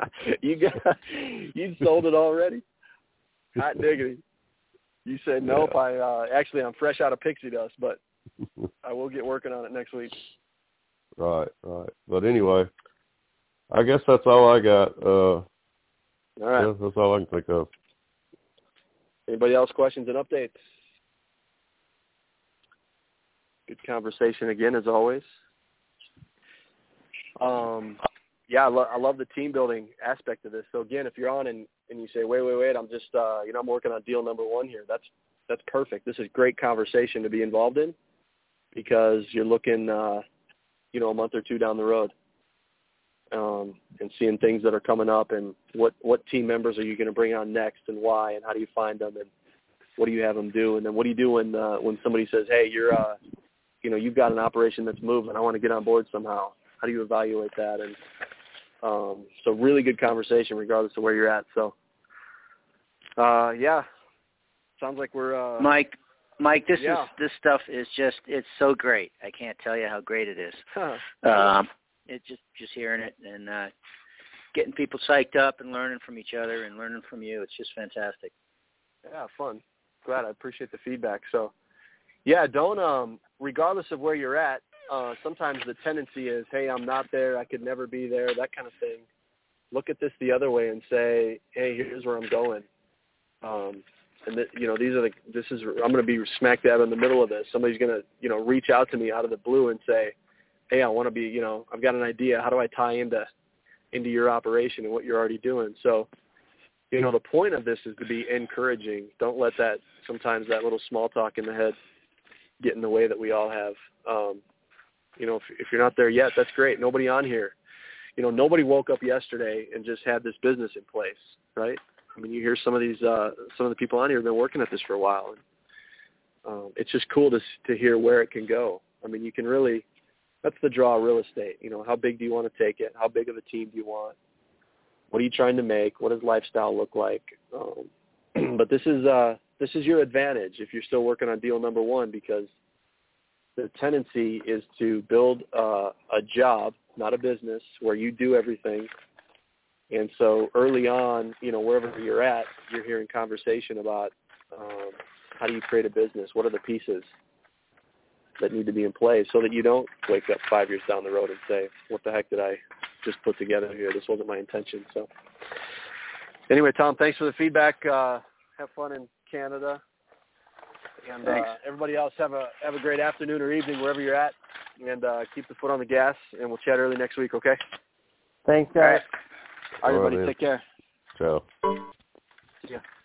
You sold it already? Hot diggity. You said nope. Yeah. I'm fresh out of pixie dust, but I will get working on it next week. Right. But anyway, I guess that's all I got. All right. Yeah, that's all I can think of. Anybody else questions and updates? Good conversation again, as always. I love the team building aspect of this. So again, if you're on and you say, wait, I'm just, I'm working on deal number 1 here. That's perfect. This is great conversation to be involved in, because you're looking, a month or 2 down the road, and seeing things that are coming up, and what team members are you going to bring on next, and why, and how do you find them, and what do you have them do, and then what do you do when somebody says, hey, you're, you've got an operation that's moving, I want to get on board somehow. How do you evaluate that? And So really good conversation regardless of where you're at. So, yeah, sounds like we're Mike, this stuff is just, it's so great. I can't tell you how great it is. It's just hearing it and getting people psyched up and learning from each other and learning from you. It's just fantastic. Yeah, fun. Glad. I appreciate the feedback. So, yeah, don't regardless of where you're at, sometimes the tendency is, hey, I'm not there, I could never be there, that kind of thing. Look at this the other way and say, hey, here's where I'm going. And I'm going to be smack dab in the middle of this. Somebody's going to, reach out to me out of the blue and say, hey, I want to be, I've got an idea. How do I tie into your operation and what you're already doing? So, the point of this is to be encouraging. Don't let sometimes that little small talk in the head get in the way that we all have. If you're not there yet, that's great. Nobody on here, nobody woke up yesterday and just had this business in place, right? I mean, you hear some of the people on here have been working at this for a while. And, it's just cool to hear where it can go. I mean, you can really, that's the draw of real estate. How big do you want to take it? How big of a team do you want? What are you trying to make? What does lifestyle look like? But this is your advantage if you're still working on deal number one, because the tendency is to build a job, not a business, where you do everything. And so early on, wherever you're at, you're hearing conversation about how do you create a business? What are the pieces that need to be in place so that you don't wake up 5 years down the road and say, what the heck did I just put together here? This wasn't my intention. So anyway, Tom, thanks for the feedback. Have fun in Canada. And everybody else have a great afternoon or evening wherever you're at, and keep the foot on the gas, and we'll chat early next week, okay? Thanks, guys. All right, everybody, take care. Ciao. See ya.